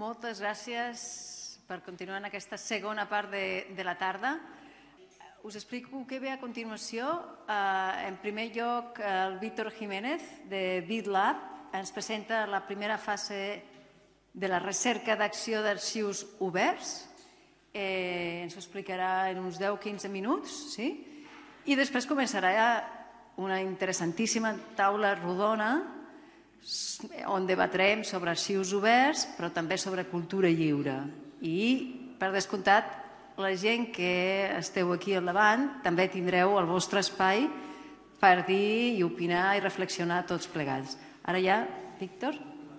Moltes gràcies per continuar en aquesta segona part de la tarda. Us explico què ve a continuació. En primer lloc, el Víctor Jiménez, de BitLab, ens presenta la primera fase de la recerca d'acció d'arxius oberts. Ens ho explicarà en uns 10-15 minuts, sí? I després començarà una interessantíssima taula rodona on debatrem sobre arxius oberts, però també sobre cultura lliure. I, per descomptat, la gent que esteu aquí al davant també tindreu el vostre espai per dir i opinar i reflexionar tots plegats. Ara ja, Víctor?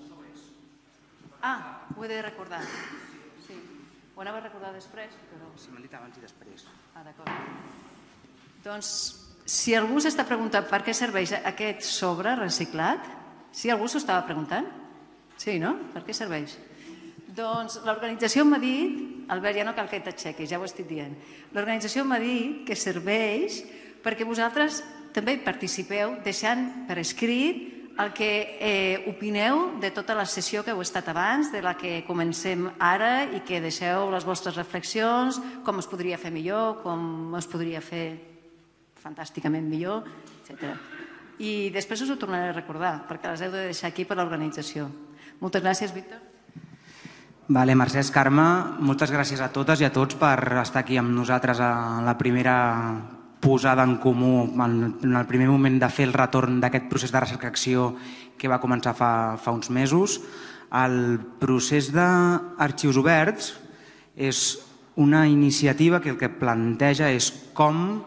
Ho he de recordar. Sí. Ho anava a recordar després? Sí, m'han dit abans i després. D'acord. Doncs, si algú s'està preguntant per què serveix aquest sobre reciclat, sí, algú s'ho estava preguntant? Sí, no? Per què serveix? Doncs l'organització m'ha dit, Albert, ja no cal que t'aixequis, ja ho estic dient, l'organització m'ha dit que serveix perquè vosaltres també participeu deixant per escrit el que opineu de tota la sessió que heu estat abans, de la que comencem ara i que deixeu les vostres reflexions, com es podria fer millor, com es podria fer fantàsticament millor, etc. I després us ho tornaré a recordar, perquè les heu de deixar aquí per l'organització. Moltes gràcies, Víctor. Vale, Mercè, Carme, moltes gràcies a totes i a tots per estar aquí amb nosaltres a la primera posada en comú, en el primer moment de fer el retorn d'aquest procés de recerca-acció que va començar fa uns mesos. El procés d'arxius oberts és una iniciativa que el que planteja és com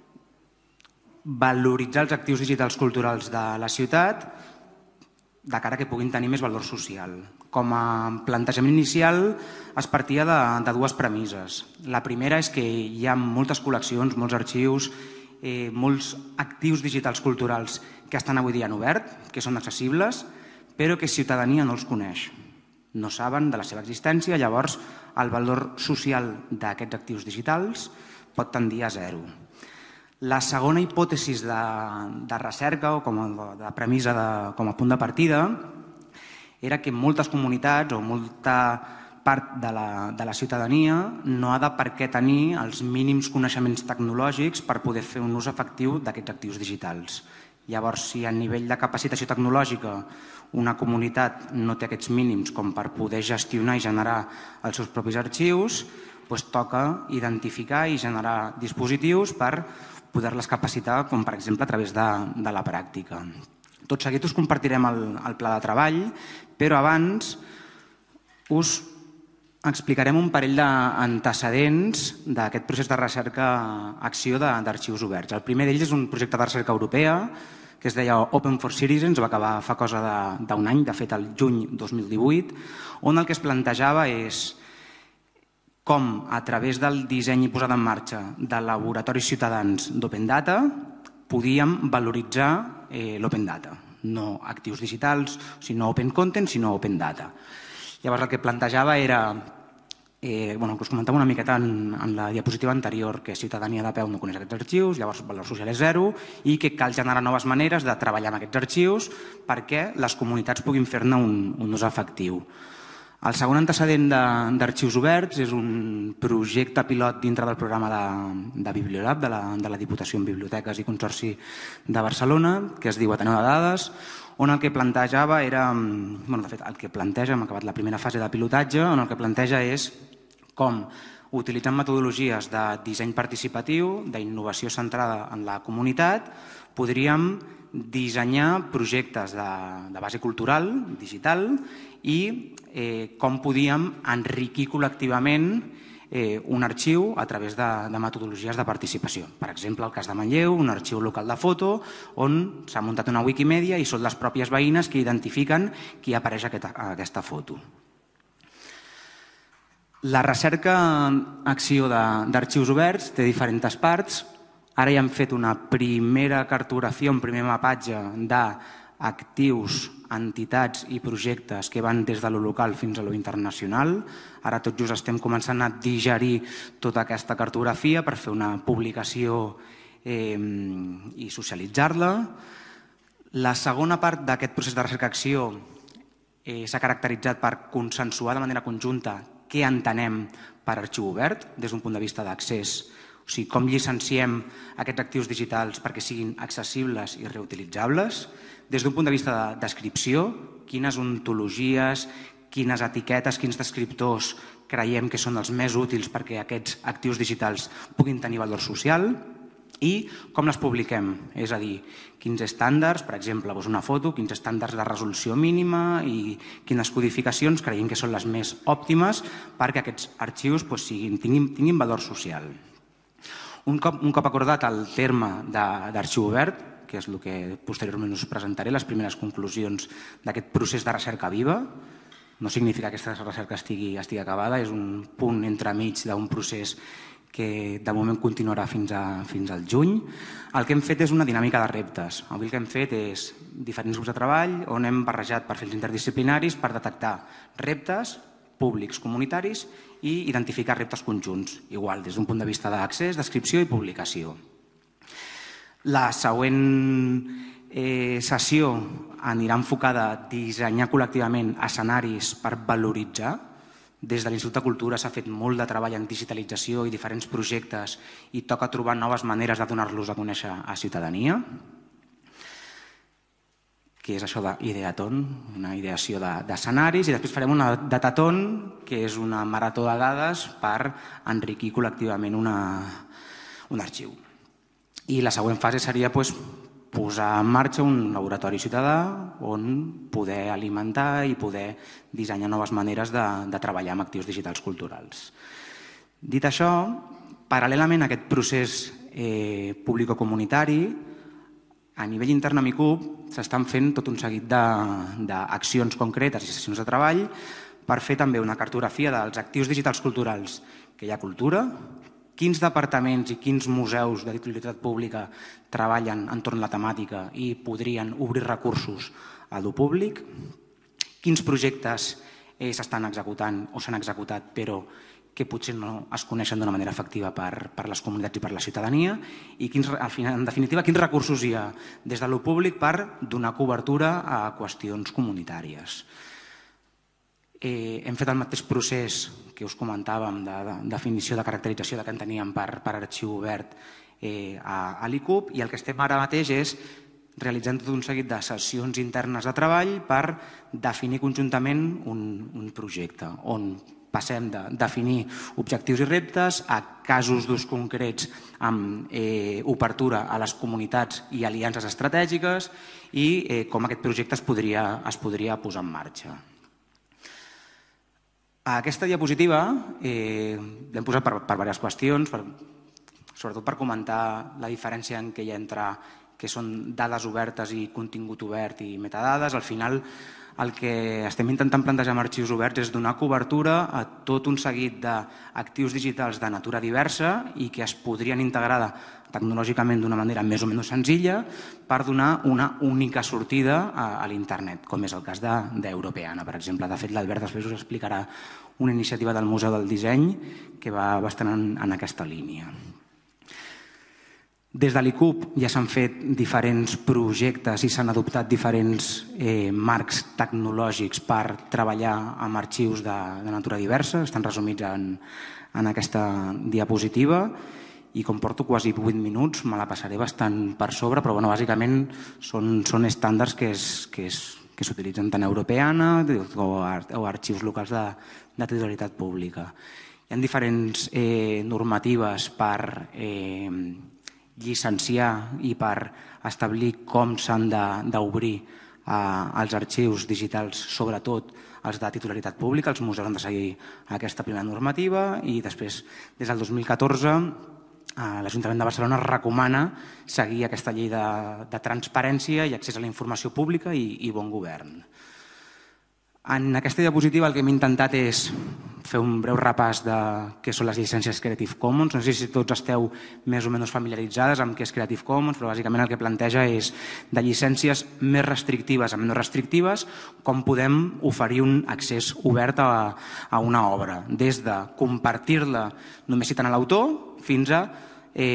valoritzar els actius digitals culturals de la ciutat de cara que puguin tenir més valor social. Com a plantejament inicial es partia de dues premisses. La primera és que hi ha moltes col·leccions, molts arxius, molts actius digitals culturals que estan avui dia en obert, que són accessibles, però que ciutadania no els coneix. No saben de la seva existència, llavors el valor social d'aquests actius digitals pot tendir a zero. La segona hipòtesi de recerca o com a premissa, com a punt de partida, era que moltes comunitats o molta part de la ciutadania no ha de per què tenir els mínims coneixements tecnològics per poder fer un ús efectiu d'aquests actius digitals. Llavors, si a nivell de capacitació tecnològica una comunitat no té aquests mínims com per poder gestionar i generar els seus propis arxius, doncs toca identificar i generar dispositius per poder-les capacitar, com per exemple a través de la pràctica. Tot seguit us compartirem el pla de treball, però abans us explicarem un parell d'antecedents d'aquest procés de recerca-acció d'arxius oberts. El primer d'ells és un projecte de recerca europea que es deia Open for Citizens, va acabar fa cosa d'un any, de fet el juny 2018, on el que es plantejava és com a través del disseny i posada en marxa de laboratoris ciutadans d'Open Data podíem valoritzar l'Open Data. No actius digitals, sinó Open Content, sinó Open Data. Llavors el que plantejava era, que us comentava una miqueta en la diapositiva anterior, que ciutadania de peu no coneix aquests arxius, llavors el valor social és zero i que cal generar noves maneres de treballar amb aquests arxius perquè les comunitats puguin fer-ne un ús efectiu. El segon antecedent d'arxius oberts és un projecte pilot dintre del programa de Bibliolab, de la Diputació en Biblioteques i Consorci de Barcelona, que es diu Ateneu de Dades, on el que plantejava era, de fet, el que planteja, hem acabat la primera fase de pilotatge, on el que planteja és com, utilitzant metodologies de disseny participatiu, d'innovació centrada en la comunitat, podríem dissenyar projectes de base cultural, digital, i com podíem enriquir col·lectivament un arxiu a través de metodologies de participació. Per exemple, el cas de Manlleu, un arxiu local de foto on s'ha muntat una Wikimedia i són les pròpies veïnes que identifiquen qui apareix a aquesta foto. La recerca-acció d'arxius oberts té diferents parts. Ara ja hem fet una primera cartografia, un primer mapatge d'actius, entitats i projectes que van des de lo local fins a lo internacional. Ara tot just estem començant a digerir tota aquesta cartografia per fer una publicació i socialitzar-la. La segona part d'aquest procés de recerca-acció s'ha caracteritzat per consensuar de manera conjunta què entenem per arxiu obert des d'un punt de vista d'accés, o sigui, com llicenciem aquests actius digitals perquè siguin accessibles i reutilitzables, des d'un punt de vista de descripció, quines ontologies, quines etiquetes, quins descriptors creiem que són els més útils perquè aquests actius digitals puguin tenir valor social i com les publiquem, és a dir, quins estàndards, per exemple, una foto, quins estàndards de resolució mínima i quines codificacions creiem que són les més òptimes perquè aquests arxius tinguin valor social. Un cop acordat el terme d'arxiu obert, que és el que posteriorment us presentaré, les primeres conclusions d'aquest procés de recerca viva, no significa que aquesta recerca estigui acabada, és un punt entremig d'un procés que de moment continuarà fins al juny. El que hem fet és una dinàmica de reptes. Avui el que hem fet és diferents grups de treball on hem barrejat perfils interdisciplinaris per detectar reptes públics, comunitaris i identificar reptes conjunts, igual des d'un punt de vista d'accés, descripció i publicació. La següent sessió anirà enfocada a dissenyar col·lectivament escenaris per valoritzar. Des de l'Institut de Cultura s'ha fet molt de treball en digitalització i diferents projectes i toca trobar noves maneres de donar-los a conèixer a ciutadania. Que és això d'ideaton, una ideació d'escenaris, i després farem una dataton, que és una marató de dades per enriquir col·lectivament un arxiu. I la següent fase seria posar en marxa un laboratori ciutadà on poder alimentar i poder dissenyar noves maneres de treballar amb actius digitals culturals. Dit això, paral·lelament a aquest procés público-comunitari, a nivell intern a MICUB s'estan fent tot un seguit d'accions concretes i sessions de treball per fer també una cartografia dels actius digitals culturals que hi ha a cultura, quins departaments i quins museus de titularitat pública treballen entorn de la temàtica i podrien obrir recursos a lo públic, quins projectes s'estan executant o s'han executat però que potser no es coneixen d'una manera efectiva per les comunitats i per la ciutadania i, en definitiva, quins recursos hi ha des de lo públic per donar cobertura a qüestions comunitàries. Hem fet el mateix procés que us comentàvem de definició de caracterització de què enteníem per arxiu obert a l'ICUB i el que estem ara mateix és realitzant tot un seguit de sessions internes de treball per definir conjuntament un projecte on passem de definir objectius i reptes a casos d'ús concrets amb obertura a les comunitats i aliances estratègiques i com aquest projecte es podria posar en marxa. A aquesta diapositiva l'hem posat per diverses qüestions, sobretot per comentar la diferència en què hi ha entre que són dades obertes i contingut obert i metadades. Al final el que estem intentant plantejar amb arxius oberts és donar cobertura a tot un seguit d'actius digitals de natura diversa i que es podrien integrar tecnològicament d'una manera més o menys senzilla per donar una única sortida a l'internet, com és el cas d'Europeana, per exemple. De fet, l'Albert després us explicarà una iniciativa del Museu del Disseny que va bastant en aquesta línia. Des de l'ICUB ja s'han fet diferents projectes i s'han adoptat diferents marcs tecnològics per treballar amb arxius de natura diversa, estan resumits en aquesta diapositiva i com porto quasi 8 minuts me la passaré bastant per sobre, però bàsicament són estàndards que s'utilitzen tant a Europeana o arxius locals de titularitat pública. Hi ha diferents normatives per llicenciar i per establir com s'han d'obrir els arxius digitals, sobretot els de titularitat pública. Els museus han de seguir aquesta primera normativa i després, des del 2014, l'Ajuntament de Barcelona recomana seguir aquesta llei de transparència i accés a la informació pública i bon govern. En aquesta diapositiva el que hem intentat és fer un breu repàs de què són les llicències Creative Commons. No sé si tots esteu més o menys familiaritzades amb què és Creative Commons, però bàsicament el que planteja és de llicències més restrictives a menys restrictives com podem oferir un accés obert a una obra, des de compartir-la només citant a l'autor fins a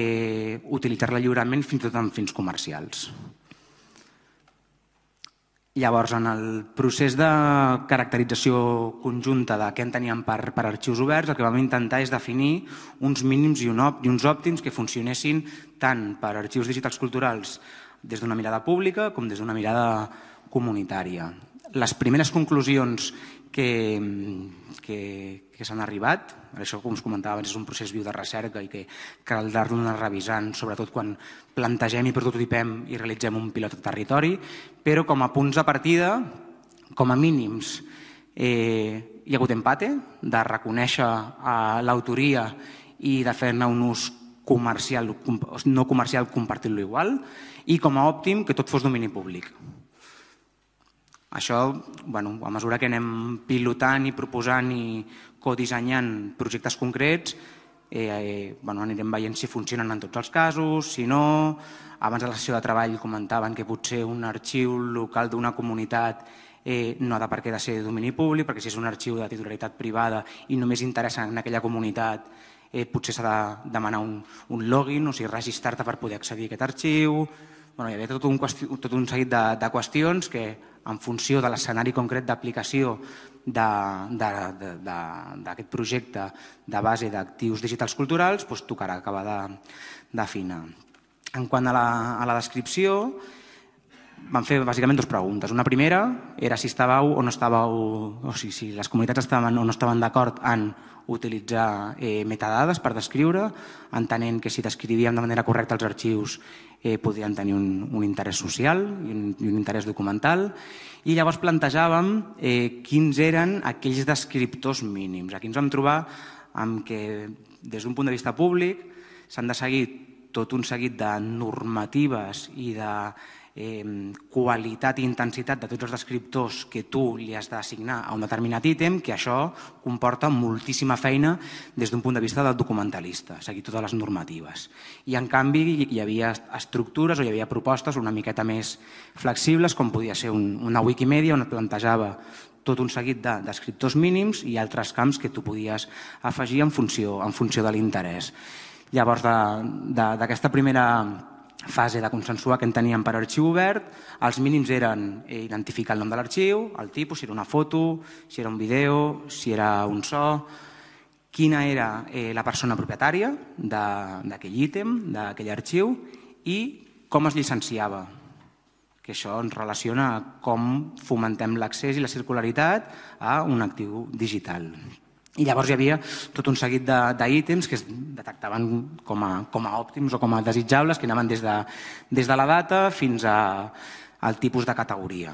utilitzar-la lliurement fins i tot amb fins comercials. Llavors, en el procés de caracterització conjunta de què enteníem per arxius oberts, el que vam intentar és definir uns mínims i uns òptims que funcionessin tant per arxius digitals culturals des d'una mirada pública com des d'una mirada comunitària. Les primeres conclusions que s'han arribat, això com us comentava abans és un procés viu de recerca i que cal anar revisant, sobretot quan plantegem i prototipem i realitzem un pilot de territori, però com a punts de partida, com a mínims, hi ha hagut empate, de reconèixer l'autoria i de fer-ne un ús comercial, no comercial, compartir-lo igual, i com a òptim que tot fos domini públic. Això, a mesura que anem pilotant i proposant i codissenyant projectes concrets, anirem veient si funcionen en tots els casos, si no. Abans de la sessió de treball comentaven que potser un arxiu local d'una comunitat no ha de per què de ser domini públic, perquè si és un arxiu de titularitat privada i només interessa en aquella comunitat, potser s'ha de demanar un login, o sigui, registrar-te per poder accedir a aquest arxiu. Hi havia tot un seguit de qüestions que, en funció de l'escenari concret d'aplicació d'aquest projecte de base d'actius digitals culturals, tocarà acabar d'afinar. En quant a la descripció, vam fer bàsicament dues preguntes. Una primera era si estàveu o no estàveu, o sigui, si les comunitats estaven o no estaven d'acord en utilitzar metadades per descriure, entenent que si descrivíem de manera correcta els arxius podrien tenir un interès social i un interès documental. I llavors plantejàvem quins eren aquells descriptors mínims. Aquí ens vam trobar amb que, des d'un punt de vista públic, s'han de seguir tot un seguit de normatives i de qualitat i intensitat de tots els descriptors que tu li has d'assignar a un determinat ítem, que això comporta moltíssima feina des d'un punt de vista del documentalista, seguir totes les normatives. I en canvi hi havia estructures o hi havia propostes una miqueta més flexibles, com podia ser una Wikimedia on et plantejava tot un seguit d'escriptors mínims i altres camps que tu podies afegir en funció de l'interès. Llavors, d'aquesta primera fase de consensuar què enteníem per arxiu obert, els mínims eren identificar el nom de l'arxiu, el tipus, si era una foto, si era un vídeo, si era un so, quina era la persona propietària d'aquell ítem, d'aquell arxiu i com es llicenciava, que això ens relaciona a com fomentem l'accés i la circularitat a un actiu digital. I llavors hi havia tot un seguit d'ítems que es detectaven com a òptims o com a desitjables, que anaven des de la data fins al tipus de categoria.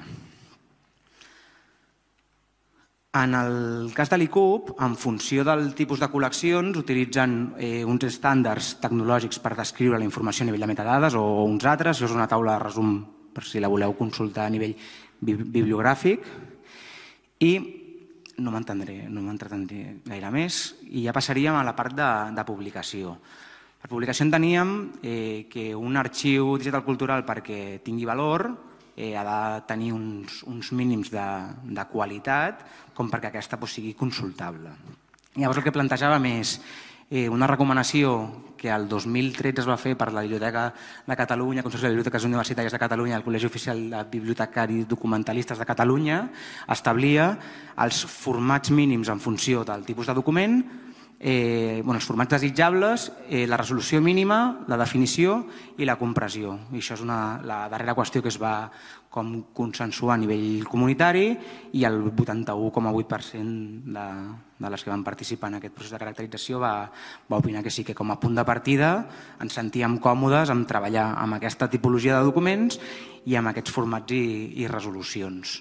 En el cas de l'ICUB, en funció del tipus de col·leccions, utilitzen uns estàndards tecnològics per descriure la informació a nivell de metadades o uns altres. Això és una taula de resum per si la voleu consultar a nivell bibliogràfic. I no m'entretendré gaire més i ja passaríem a la part de publicació. Per publicació enteníem que un arxiu digital cultural, perquè tingui valor, ha de tenir uns mínims de qualitat com perquè aquesta sigui consultable. Llavors el que plantejàvem és una recomanació que el 2013 es va fer per la Biblioteca de Catalunya, el Consorci de Biblioteques Universitàries de Catalunya, el Col·legi Oficial de Bibliotecaris Documentalistes de Catalunya, establia els formats mínims en funció del tipus de document, els formats desitjables, la resolució mínima, la definició i la compressió. I això és la darrera qüestió que es va consensuar a nivell comunitari i el 81,8% de les que van participar en aquest procés de caracterització va opinar que sí, que com a punt de partida ens sentíem còmodes en treballar amb aquesta tipologia de documents i amb aquests formats i resolucions.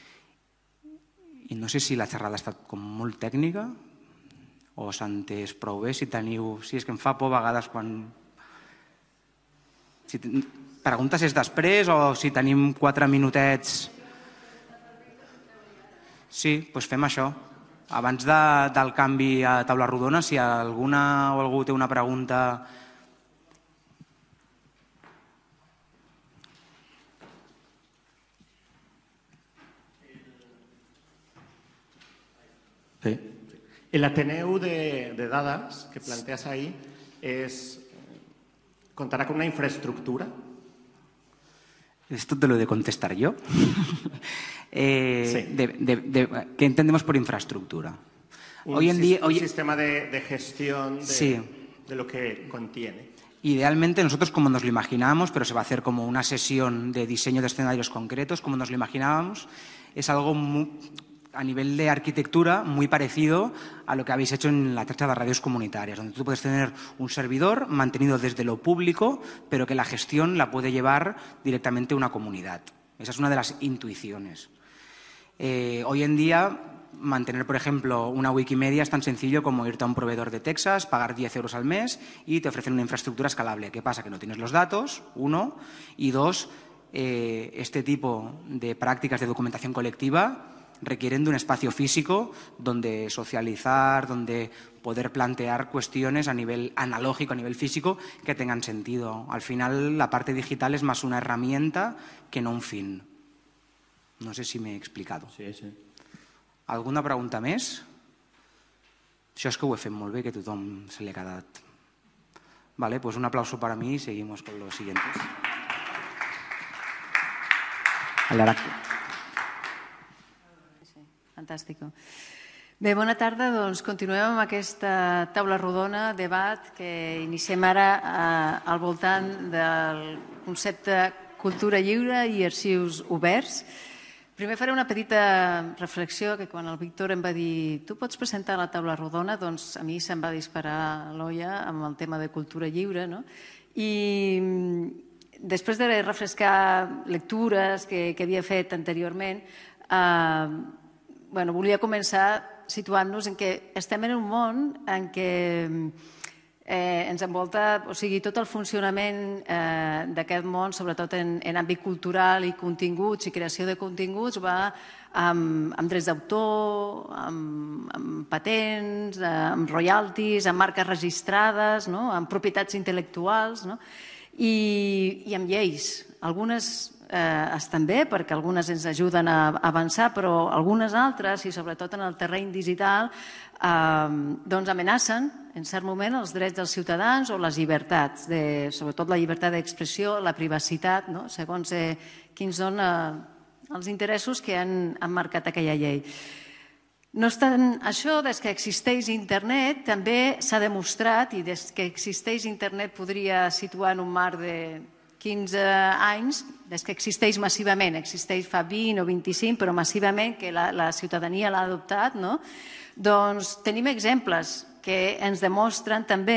I no sé si la xerrada ha estat com molt tècnica o s'ha entès prou bé. Si és que em fa por a vegades quan... Pregunta si és després o si tenim 4 minutets. Sí, doncs fem això. Abans del canvi a taula rodona, si alguna o algú té una pregunta... Sí. El Ateneu de dades que planteas ahí contará con una infraestructura. Esto te lo he de contestar yo. Sí. ¿Qué entendemos por infraestructura? Hoy en día, un sistema de gestión Sí. de lo que contiene. Idealmente nosotros como nos lo imaginábamos, pero se va a hacer como una sesión de diseño de escenarios concretos, como nos lo imaginábamos, es algo a nivel de arquitectura muy parecido a lo que habéis hecho en la Xarxa de Radios Comunitarias, donde tú puedes tener un servidor mantenido desde lo público, pero que la gestión la puede llevar directamente una comunidad. Esa es una de las intuiciones. Hoy en día, mantener, por ejemplo, una Wikimedia es tan sencillo como irte a un proveedor de Texas, pagar 10 euros al mes y te ofrecen una infraestructura escalable. ¿Qué pasa? Que no tienes los datos, uno, y dos, este tipo de prácticas de documentación colectiva requieren de un espacio físico donde socializar, donde poder plantear cuestiones a nivel analógico, a nivel físico, que tengan sentido. Al final, la parte digital es más una herramienta que no un fin. No sé si m'he explicado. Sí, sí. Alguna pregunta més? Això és que ho he fet molt bé, que a tothom se li ha quedat. Vale, pues un aplauso para mí y seguimos con los siguientes. Fantàstic. Bé, bona tarda. Doncs continuem amb aquesta taula rodona, debat, que iniciem ara al voltant del concepte cultura lliure i arxius oberts. Primer faré una petita reflexió, que quan el Víctor em va dir tu pots presentar la taula rodona, doncs a mi se'm va disparar l'olla amb el tema de cultura lliure, no? I després de refrescar lectures que havia fet anteriorment, volia començar situant-nos en que estem en un món en què ens envolta, o sigui, tot el funcionament d'aquest món, sobretot en àmbit cultural i continguts i creació de continguts, va amb drets d'autor, amb patents, amb royalties, amb marques registrades, amb propietats intel·lectuals i amb lleis. Algunes estan bé perquè algunes ens ajuden a avançar, però algunes altres, i sobretot en el terreny digital, doncs amenacen en cert moment els drets dels ciutadans o les llibertats, sobretot la llibertat d'expressió, la privacitat, segons quins són els interessos que han marcat aquella llei. No obstant això, des que existeix internet, també s'ha demostrat, i des que existeix internet podria situar en un marc de 15 anys, des que existeix massivament, existeix fa 20 o 25, però massivament que la ciutadania l'ha adoptat, doncs tenim exemples que ens demostren també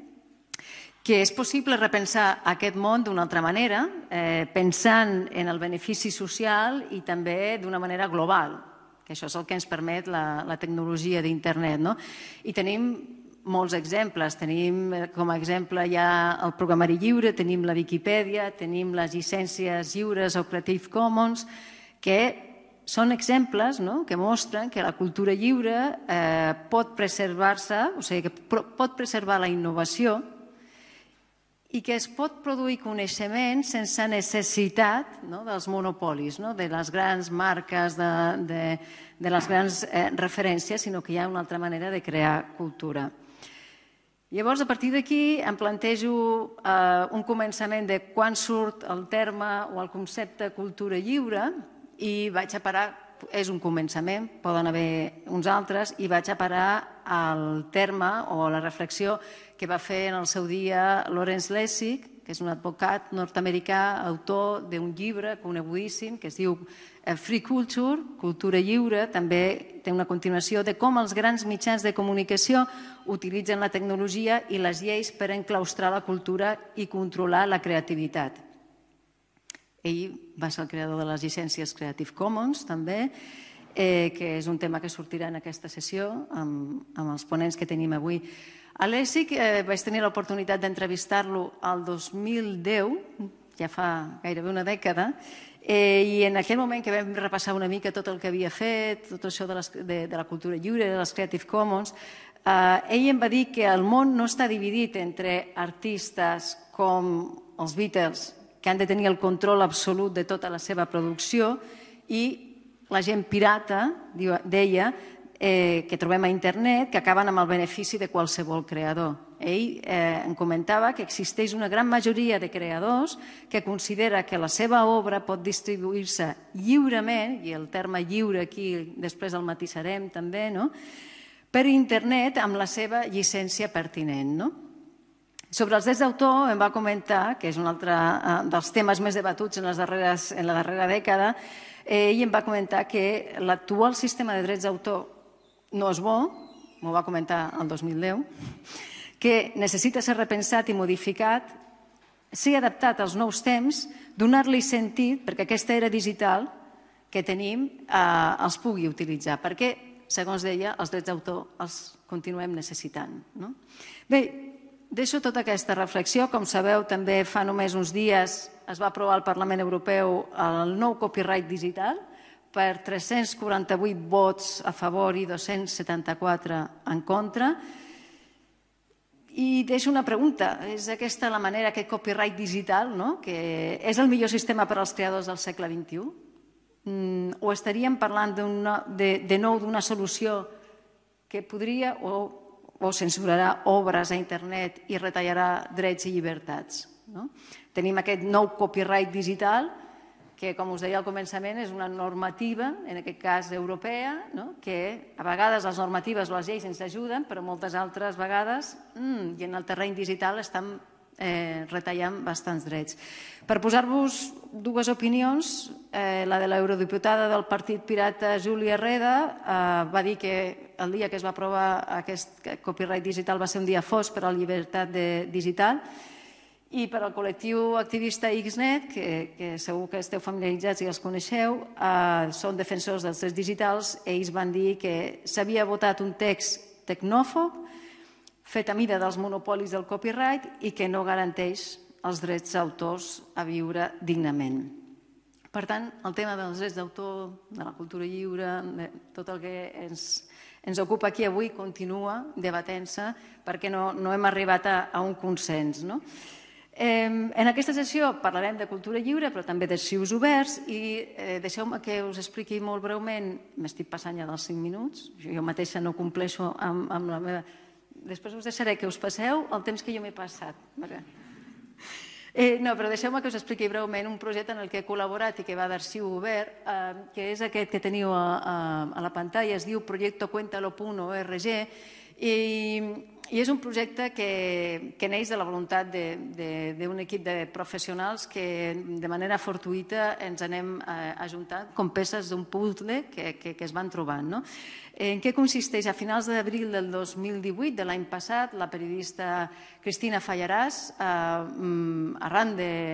que és possible repensar aquest món d'una altra manera, pensant en el benefici social i també d'una manera global, que això és el que ens permet la tecnologia d'internet. I tenim molts exemples. Tenim com a exemple ja el programari lliure, tenim la Viquipèdia, tenim les llicències lliures o Creative Commons, que són exemples que mostren que la cultura lliure pot preservar-se, o sigui, que pot preservar la innovació i que es pot produir coneixement sense necessitat dels monopolis, de les grans marques, de les grans referències, sinó que hi ha una altra manera de crear cultura. Llavors, a partir d'aquí, em plantejo un començament de quan surt el terme o el concepte cultura lliure i vaig a parar, és un començament, poden haver uns altres, i vaig a parar al terme o la reflexió que va fer en el seu dia Lawrence Lessig, que és un advocat nord-americà, autor d'un llibre conegudíssim que es diu Free Culture, cultura lliure. També té una continuació de com els grans mitjans de comunicació utilitzen la tecnologia i les lleis per enclaustrar la cultura i controlar la creativitat. Ell va ser el creador de les llicències Creative Commons, també, que és un tema que sortirà en aquesta sessió amb els ponents que tenim avui. A Lessig vaig tenir l'oportunitat d'entrevistar-lo el 2010, ja fa gairebé una dècada, i en aquell moment que vam repassar una mica tot el que havia fet, tot això de la cultura lliure, de les Creative Commons, ell em va dir que el món no està dividit entre artistes com els Beatles, que han de tenir el control absolut de tota la seva producció, i la gent pirata, deia, que trobem a internet que acaben amb el benefici de qualsevol creador. Ell em comentava que existeix una gran majoria de creadors que considera que la seva obra pot distribuir-se lliurement, i el terme lliure aquí després el matisarem també, no?, per internet amb la seva llicència pertinent. No? Sobre els drets d'autor em va comentar, que és un altre dels temes més debatuts en la darrera dècada, ell em va comentar que l'actual sistema de drets d'autor no és bo, m'ho va comentar el 2010, que necessita ser repensat i modificat, ser adaptat als nous temps, donar-li sentit perquè aquesta era digital que tenim els pugui utilitzar, perquè, segons deia, els drets d'autor els continuem necessitant. No? Bé, deixo tota aquesta reflexió. Com sabeu, també fa només uns dies es va aprovar al Parlament Europeu el nou copyright digital per 348 vots a favor i 274 en contra. I deixo una pregunta. És aquesta la manera, aquest copyright digital, no?, que és el millor sistema per als creadors del segle XXI? O estaríem parlant de nou d'una solució que podria o censurarà obres a internet i retallarà drets i llibertats? Tenim aquest nou copyright digital que, com us deia al començament, és una normativa, en aquest cas europea, que a vegades les normatives o les lleis ens ajuden, però moltes altres vegades, i en el terreny digital, estan retallant bastants drets. Per posar-vos dues opinions, la de l'eurodiputada del Partit Pirata, Júlia Reda, va dir que el dia que es va aprovar aquest copyright digital va ser un dia fosc per a la llibertat digital, i per al col·lectiu activista Xnet, que segur que esteu familiaritzats i els coneixeu, són defensors dels drets digitals. Ells van dir que s'havia votat un text tecnòfob, fet a mida dels monopolis del copyright i que no garanteix els drets d'autors a viure dignament. Per tant, el tema dels drets d'autor, de la cultura lliure, de tot el que ens ocupa aquí avui continua debatent-se perquè no hem arribat a un consens. En aquesta sessió parlarem de cultura lliure, però també d'arxius oberts, i deixeu-me que us expliqui molt breument. M'estic passant ja dels 5 minuts, jo mateixa no compleixo amb la meva... Després us deixaré que us passeu el temps que jo m'he passat. No, però deixeu-me que us expliqui breument un projecte en el que he col·laborat i que va d'arxiu obert, que és aquest que teniu a la pantalla, es diu proyectocuéntalo.org, i és un projecte que neix de la voluntat d'un equip de professionals que de manera fortuïta ens anem ajuntant com peces d'un puzzle que es van trobant. En què consisteix? A finals d'abril del 2018, de l'any passat, la periodista Cristina Fallarás, arran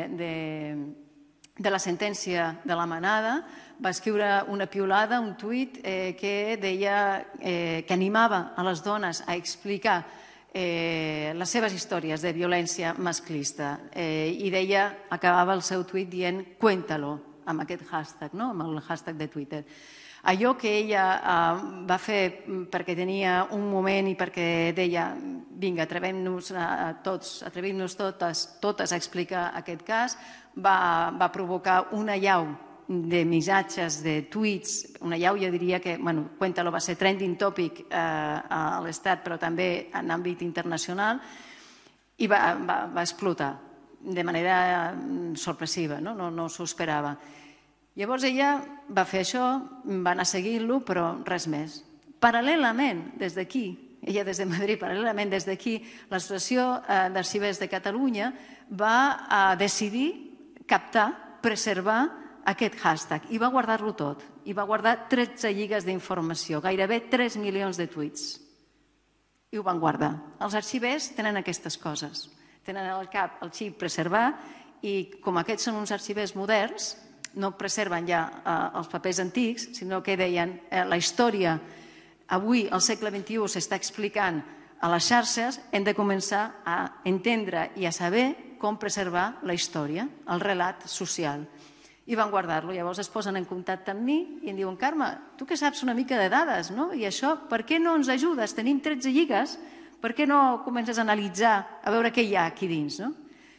de la sentència de la Manada, va escriure una piulada, un tuit que deia que animava a les dones a explicar les seves històries de violència masclista, i deia, acabava el seu tuit dient cuéntalo, amb aquest hashtag, amb el hashtag de Twitter. Allò que ella va fer perquè tenia un moment i perquè deia vinga, atrevim-nos totes a explicar aquest cas, va provocar una allau de missatges, de tuits, una allau, jo diria que, Cuéntalo va ser trending topic a l'Estat, però també en àmbit internacional, i va explotar de manera sorpressiva, no s'ho esperava. Llavors ella va fer això, va anar seguint-lo, però res més. Paral·lelament, des d'aquí, ella des de Madrid, paral·lelament des d'aquí, l'Associació d'Arxivers de Catalunya va decidir captar, preservar aquest hashtag i va guardar-lo tot. I va guardar 13 lligues d'informació, gairebé 3 milions de tuits. I ho van guardar. Els arxivers tenen aquestes coses. Tenen al cap el xip preservar i com aquests són uns arxivers moderns, no preserven ja els papers antics, sinó que deien la història, avui al segle XXI s'està explicant a les xarxes, hem de començar a entendre i a saber com preservar la història, el relat social. I van guardar-lo. Llavors es posen en contacte amb mi i em diuen Carme, tu que saps una mica de dades, no? I això, per què no ens ajudes? Tenim 13 lligues, per què no comences a analitzar, a veure què hi ha aquí dins, no?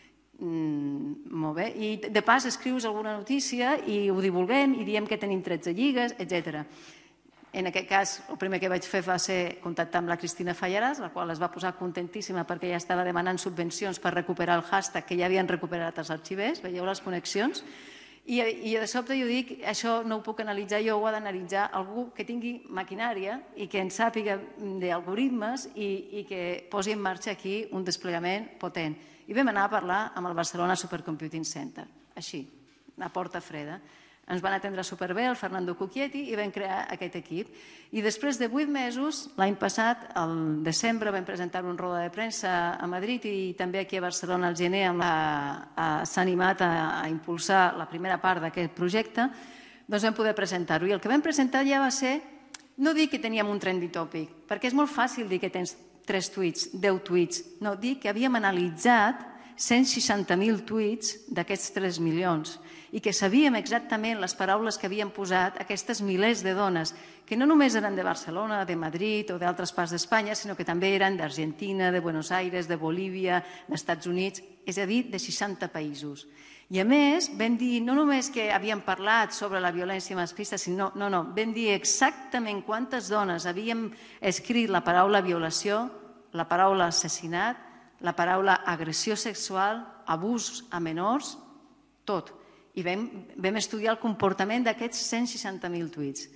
Molt bé. I de pas escrius alguna notícia i ho divulguem i diem que tenim 13 lligues, etc. En aquest cas, el primer que vaig fer va ser contactar amb la Cristina Fallaràs, la qual es va posar contentíssima perquè ja estava demanant subvencions per recuperar el hashtag que ja havien recuperat els arxivers, veieu les connexions, i de sobte jo dic, això no ho puc analitzar jo, ho ha d'analitzar algú que tingui maquinària i que en sàpiga d'algoritmes i que posi en marxa aquí un desplegament potent. I vam anar a parlar amb el Barcelona Supercomputing Center, així, a porta freda. Ens van atendre superbé el Fernando Cucchietti i vam crear aquest equip. I després de 8 mesos, l'any passat, al desembre, vam presentar una roda de premsa a Madrid i també aquí a Barcelona al gener s'ha animat a impulsar la primera part d'aquest projecte, doncs vam poder presentar-ho. I el que vam presentar ja va ser, no dir que teníem un trending topic, perquè és molt fàcil dir que tens 3 tuits, 10 tuits, no, dir que havíem analitzat 160.000 tuits d'aquests 3 milions i que sabíem exactament les paraules que havien posat aquestes milers de dones, que no només eren de Barcelona, de Madrid o d'altres parts d'Espanya, sinó que també eren d'Argentina, de Buenos Aires, de Bolívia, d'Estats Units, és a dir, de 60 països. I a més, vam dir no només que havíem parlat sobre la violència masclista, sinó vam dir exactament quantes dones havíem escrit la paraula violació, la paraula assassinat, la paraula agressió sexual, abús a menors, tot. I vam estudiar el comportament d'aquests 160.000 tuits.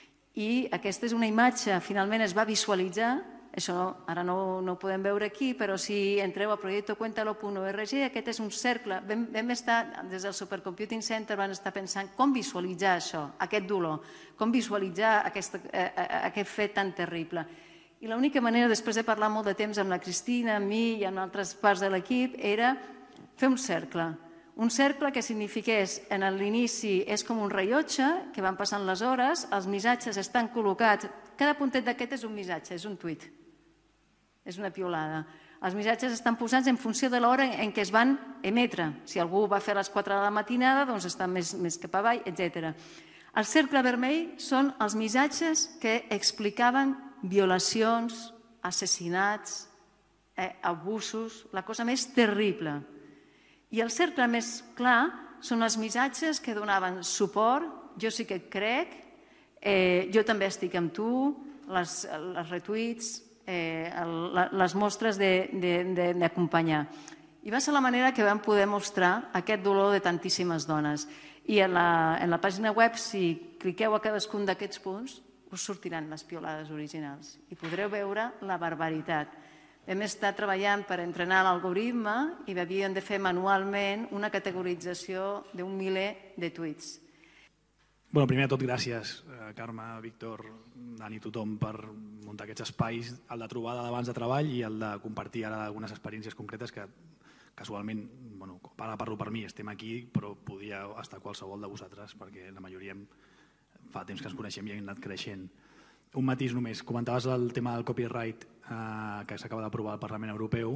I aquesta és una imatge, finalment es va visualitzar, això ara no ho podem veure aquí, però si entreu a proyectocuéntalo.org, aquest és un cercle. Vam estar, des del Supercomputing Center, van estar pensant com visualitzar això, aquest dolor, com visualitzar aquest fet tan terrible. I l'única manera, després de parlar molt de temps amb la Cristina, amb mi i amb altres parts de l'equip, era fer un cercle. Un cercle que signifiqués, en l'inici és com un rellotge, que van passant les hores, els missatges estan col·locats, cada puntet d'aquest és un missatge, és un tuit, és una piulada. Els missatges estan posats en funció de l'hora en què es van emetre. Si algú va fer a les 4 de la matinada, doncs està més cap avall, etc. El cercle vermell són els missatges que explicaven violacions, assassinats, abusos, la cosa més terrible. I el cercle més clar són els missatges que donaven suport, jo sí que et crec, jo també estic amb tu, les retuits, les mostres d'acompanyar. I va ser la manera que vam poder mostrar aquest dolor de tantíssimes dones. I en la pàgina web, si cliqueu a cadascun d'aquests punts, us sortiran les piolades originals i podreu veure la barbaritat. Hem estat treballant per entrenar l'algoritme i havíem de fer manualment una categorització d'un miler de tuits. Bueno, primer de tot, gràcies, Carme, Víctor, Dani, tothom, per muntar aquests espais, el de trobada d'abans de treball i el de compartir ara algunes experiències concretes que casualment, bueno, parlo per mi, estem aquí, però podia estar qualsevol de vosaltres perquè la majoria fa temps que ens coneixem i hem anat creixent. Un matís només. Comentaves el tema del copyright que s'acaba d'aprovar al Parlament Europeu.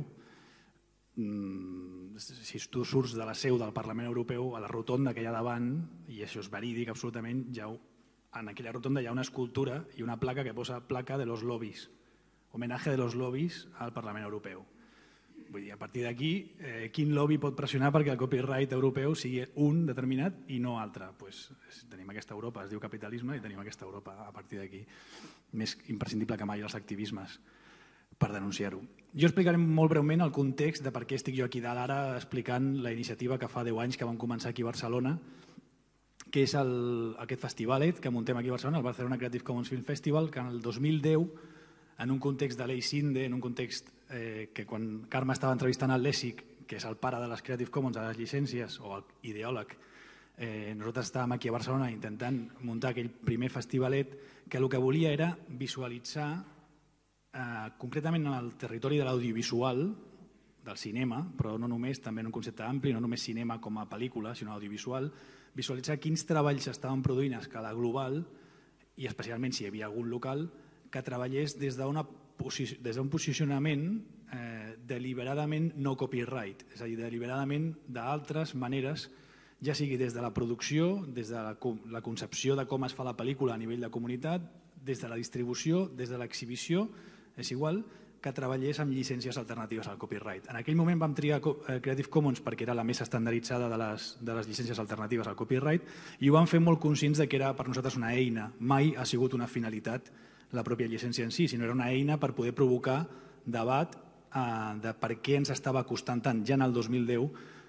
Si tu surts de la seu del Parlament Europeu, a la rotonda que hi ha davant, i això és verídic absolutament, en aquella rotonda hi ha una escultura i una placa que posa placa de los lobbies, homenatge de los lobbies al Parlament Europeu. Vull dir, a partir d'aquí, quin lobby pot pressionar perquè el copyright europeu sigui un determinat i no altre? Tenim aquesta Europa, es diu capitalisme, i tenim aquesta Europa a partir d'aquí. Més imprescindible que mai els activismes per denunciar-ho. Jo explicaré molt breument el context de per què estic jo aquí dalt ara explicant la iniciativa que fa 10 anys que vam començar aquí a Barcelona, que és aquest festivalet que muntem aquí a Barcelona, el Barcelona Creative Commons Film Festival, que en el 2010, en un context de llei Cinde, en un context que quan Carme estava entrevistant el Lèssic, que és el pare de les Creative Commons, de les llicències, o l'ideòleg, nosaltres estàvem aquí a Barcelona intentant muntar aquell primer festivalet que el que volia era visualitzar concretament en el territori de l'audiovisual, del cinema, però no només, també en un concepte ampli, no només cinema com a pel·lícula, sinó audiovisual, visualitzar quins treballs s'estaven produint a escala global i especialment si hi havia algun local que treballés des d'un posicionament deliberadament no copyright, és a dir, deliberadament d'altres maneres, ja sigui des de la producció, des de la concepció de com es fa la pel·lícula a nivell de comunitat, des de la distribució, des de l'exhibició, és igual, que treballés amb llicències alternatives al copyright. En aquell moment vam triar Creative Commons perquè era la més estandarditzada de les llicències alternatives al copyright i ho vam fer molt conscients que era per nosaltres una eina. Mai ha sigut una finalitat la pròpia llicència en si, sinó era una eina per poder provocar debat de per què ens estava costant tant, ja en el 2010,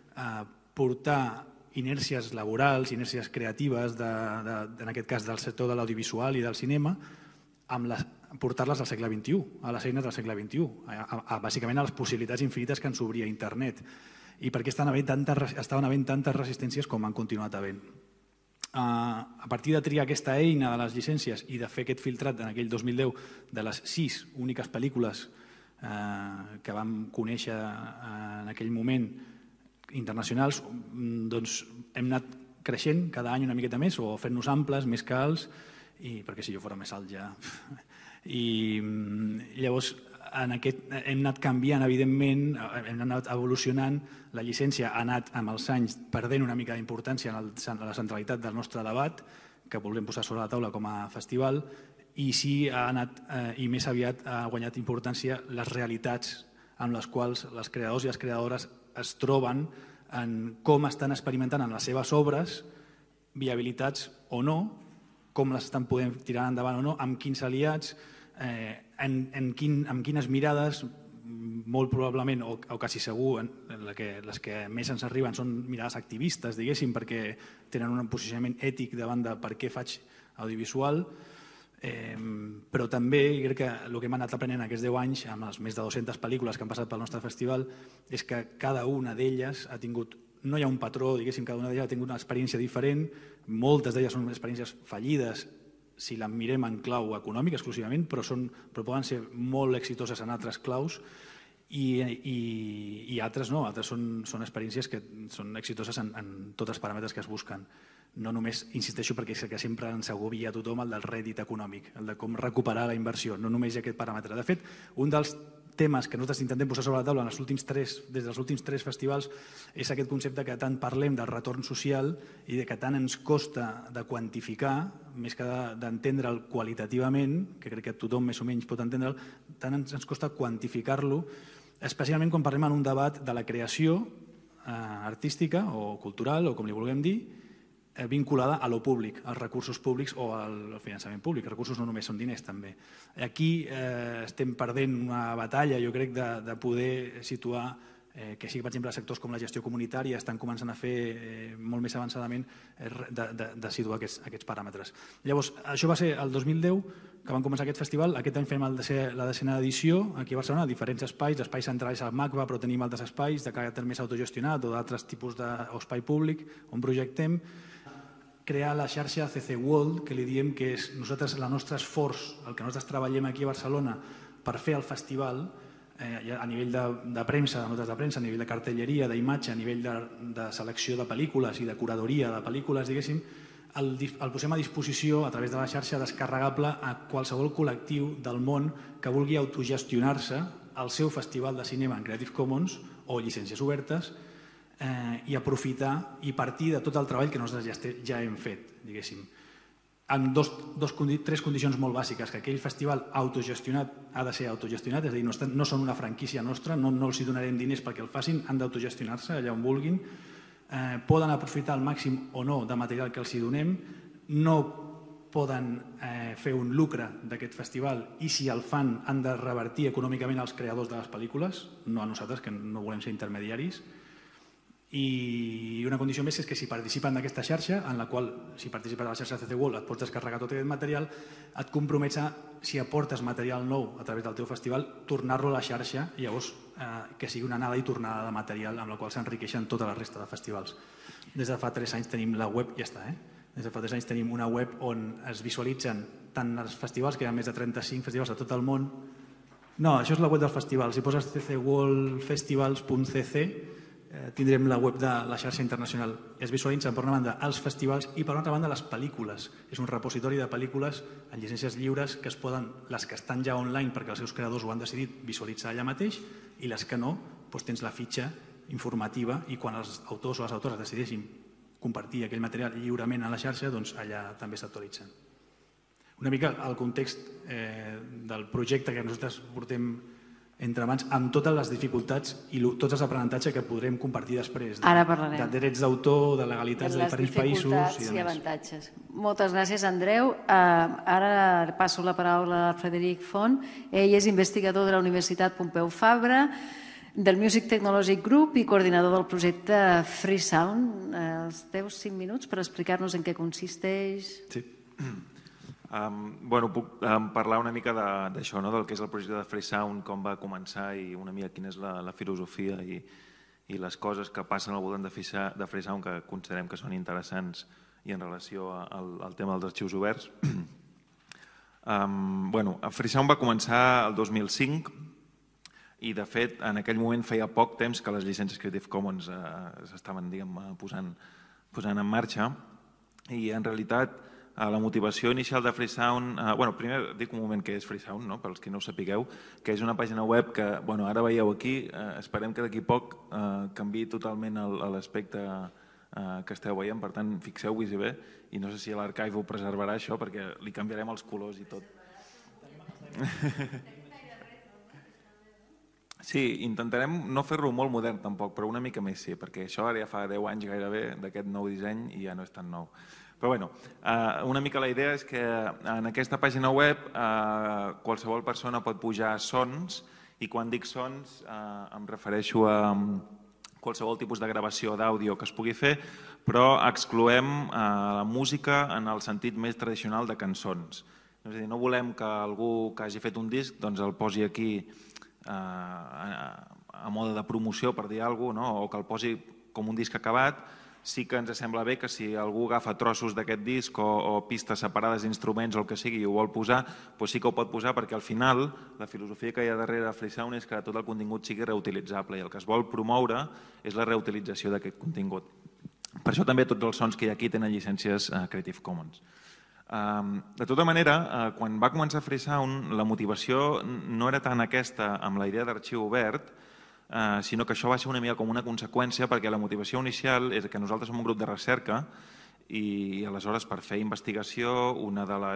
portar inèrcies laborals, inèrcies creatives, en aquest cas del sector de l'audiovisual i del cinema, portar-les al segle XXI, a les eines del segle XXI, bàsicament a les possibilitats infinites que ens obria internet i perquè estaven havent tantes resistències com han continuat havent. A partir de triar aquesta eina de les llicències i de fer aquest filtrat en aquell 2010 de les 6 úniques pel·lícules que vam conèixer en aquell moment internacionals, doncs hem anat creixent cada any una miqueta més o fent-nos amples, més que alts, perquè si jo fos més alt ja... I llavors hem anat canviant, evidentment, hem anat evolucionant, la llicència ha anat amb els anys perdent una mica d'importància a la centralitat del nostre debat, que volem posar sobre la taula com a festival, i sí ha anat, i més aviat ha guanyat importància les realitats amb les quals els creadors i les creadores es troben en com estan experimentant en les seves obres, viabilitats o no, com les estan podent tirar endavant o no, amb quins aliats, amb quines mirades, molt probablement, o quasi segur, les que més ens arriben són mirades activistes, diguéssim, perquè tenen un posicionament ètic davant de per què faig audiovisual, però també crec que el que hem anat aprenent aquests 10 anys, amb les més de 200 pel·lícules que han passat pel nostre festival, és que cada una d'elles ha tingut, no hi ha un patró, diguéssim, cada una d'elles ha tingut una experiència diferent, moltes d'elles són experiències fallides, si la mirem en clau econòmic exclusivament, però poden ser molt exitoses en altres claus i altres no, altres són experiències que són exitoses en tots els paràmetres que es busquen. No només, insisteixo, perquè és que sempre ens agobia a tothom el del rèdit econòmic, el de com recuperar la inversió, no només hi ha aquest paràmetre. De fet, un dels temes que nosaltres intentem posar sobre la taula des dels últims 3 festivals és aquest concepte que tant parlem del retorn social i que tant ens costa de quantificar, més que d'entendre'l qualitativament, que crec que tothom més o menys pot entendre'l, tant ens costa quantificar-lo, especialment quan parlem en un debat de la creació artística o cultural, o com li vulguem dir, vinculada a lo públic, als recursos públics o al finançament públic. Recursos no només són diners, també. Aquí estem perdent una batalla, jo crec, de poder situar que sí, per exemple, sectors com la gestió comunitària estan començant a fer molt més avançadament de situar aquests paràmetres. Llavors, això va ser el 2010, que vam començar aquest festival. Aquest any fem la 10ª edició aquí a Barcelona, a diferents espais. L'espai central és el MACBA, però tenim altres espais de caràcter més autogestionat o d'altres tipus d'espai públic on projectem. Crear la xarxa CC World, que li diem que és el nostre esforç, el que nosaltres treballem aquí a Barcelona per fer el festival, a nivell de premsa, de notes de premsa, a nivell de cartelleria, d'imatge, a nivell de selecció de pel·lícules i de curadoria de pel·lícules, diguéssim, el posem a disposició a través de la xarxa descarregable a qualsevol col·lectiu del món que vulgui autogestionar-se el seu festival de cinema en Creative Commons o llicències obertes i aprofitar i partir de tot el treball que nosaltres ja hem fet, diguéssim, amb 3 condicions molt bàsiques, que aquell festival autogestionat ha de ser autogestionat, és a dir, no són una franquícia nostra, no els donarem diners perquè el facin, han d'autogestionar-se allà on vulguin, poden aprofitar al màxim o no de material que els hi donem, no poden fer un lucre d'aquest festival i si el fan han de revertir econòmicament als creadors de les pel·lícules, no a nosaltres, que no volem ser intermediaris. I una condició més és que si participen d'aquesta xarxa, en la qual, si participes a la xarxa CC World, et pots descarregar tot aquest material, et compromets a, si aportes material nou a través del teu festival, tornar-lo a la xarxa i llavors que sigui una anada i tornada de material amb la qual s'enriqueixen tota la resta de festivals. Des de fa 3 anys tenim la web, ja està, Des de fa 3 anys tenim una web on es visualitzen tant els festivals, que hi ha més de 35 festivals a tot el món. No, això és la web del festival. Si poses ccworldfestivals.cc tindrem la web de la xarxa internacional. Es visualitzen, per una banda, els festivals i, per una altra banda, les pel·lícules. És un repositori de pel·lícules en llicències lliures que es poden, les que estan ja online perquè els seus creadors ho han decidit, visualitzar allà mateix, i les que no, doncs tens la fitxa informativa i quan els autors o les autores decideixin compartir aquell material lliurement a la xarxa, doncs allà també s'actualitzen. Una mica el context del projecte que nosaltres portem entre mans amb totes les dificultats i tots els aprenentatges que podrem compartir després. Ara parlarem. De drets d'autor, de legalitats de diferents països i demés. I avantatges. Moltes gràcies, Andreu. Ara passo la paraula a Frederic Font. Ell és investigador de la Universitat Pompeu Fabra, del Music Technology Group i coordinador del projecte Freesound. Els teus 5 minuts per explicar-nos en què consisteix. Sí. Puc parlar una mica d'això, del que és el projecte de Freesound, com va començar i una mica quina és la filosofia i les coses que passen al voltant de Freesound que considerem que són interessants i en relació al tema dels arxius oberts. Freesound va començar el 2005 i, de fet, en aquell moment feia poc temps que les llicències Creative Commons s'estaven posant en marxa i, en realitat, la motivació inicial de Freesound... Primer dic un moment què és Freesound, pels que no ho sapigueu, que és una pàgina web que ara veieu aquí, esperem que d'aquí poc canviï totalment l'aspecte que esteu veient, per tant, fixeu-vos-hi bé, i no sé si l'Archive ho preservarà això, perquè li canviarem els colors i tot. Sí, intentarem no fer-lo molt modern tampoc, però una mica més sí, perquè això ara ja fa 10 anys gairebé d'aquest nou disseny i ja no és tan nou. Però una mica la idea és que en aquesta pàgina web qualsevol persona pot pujar sons i quan dic sons em refereixo a qualsevol tipus de gravació d'àudio que es pugui fer, però excloem la música en el sentit més tradicional de cançons. És a dir, no volem que algú que hagi fet un disc el posi aquí a mode de promoció, per dir alguna cosa, o que el posi com un disc acabat. Sí que ens sembla bé que si algú agafa trossos d'aquest disc o pistes separades d'instruments o el que sigui i ho vol posar, doncs sí que ho pot posar perquè al final la filosofia que hi ha darrere de Freesound és que tot el contingut sigui reutilitzable i el que es vol promoure és la reutilització d'aquest contingut. Per això també tots els sons que hi ha aquí tenen llicències Creative Commons. De tota manera, quan va començar Freesound, la motivació no era tant aquesta amb la idea d'arxiu obert, sinó que això va ser una mica com una conseqüència perquè la motivació inicial és que nosaltres som un grup de recerca i aleshores per fer investigació un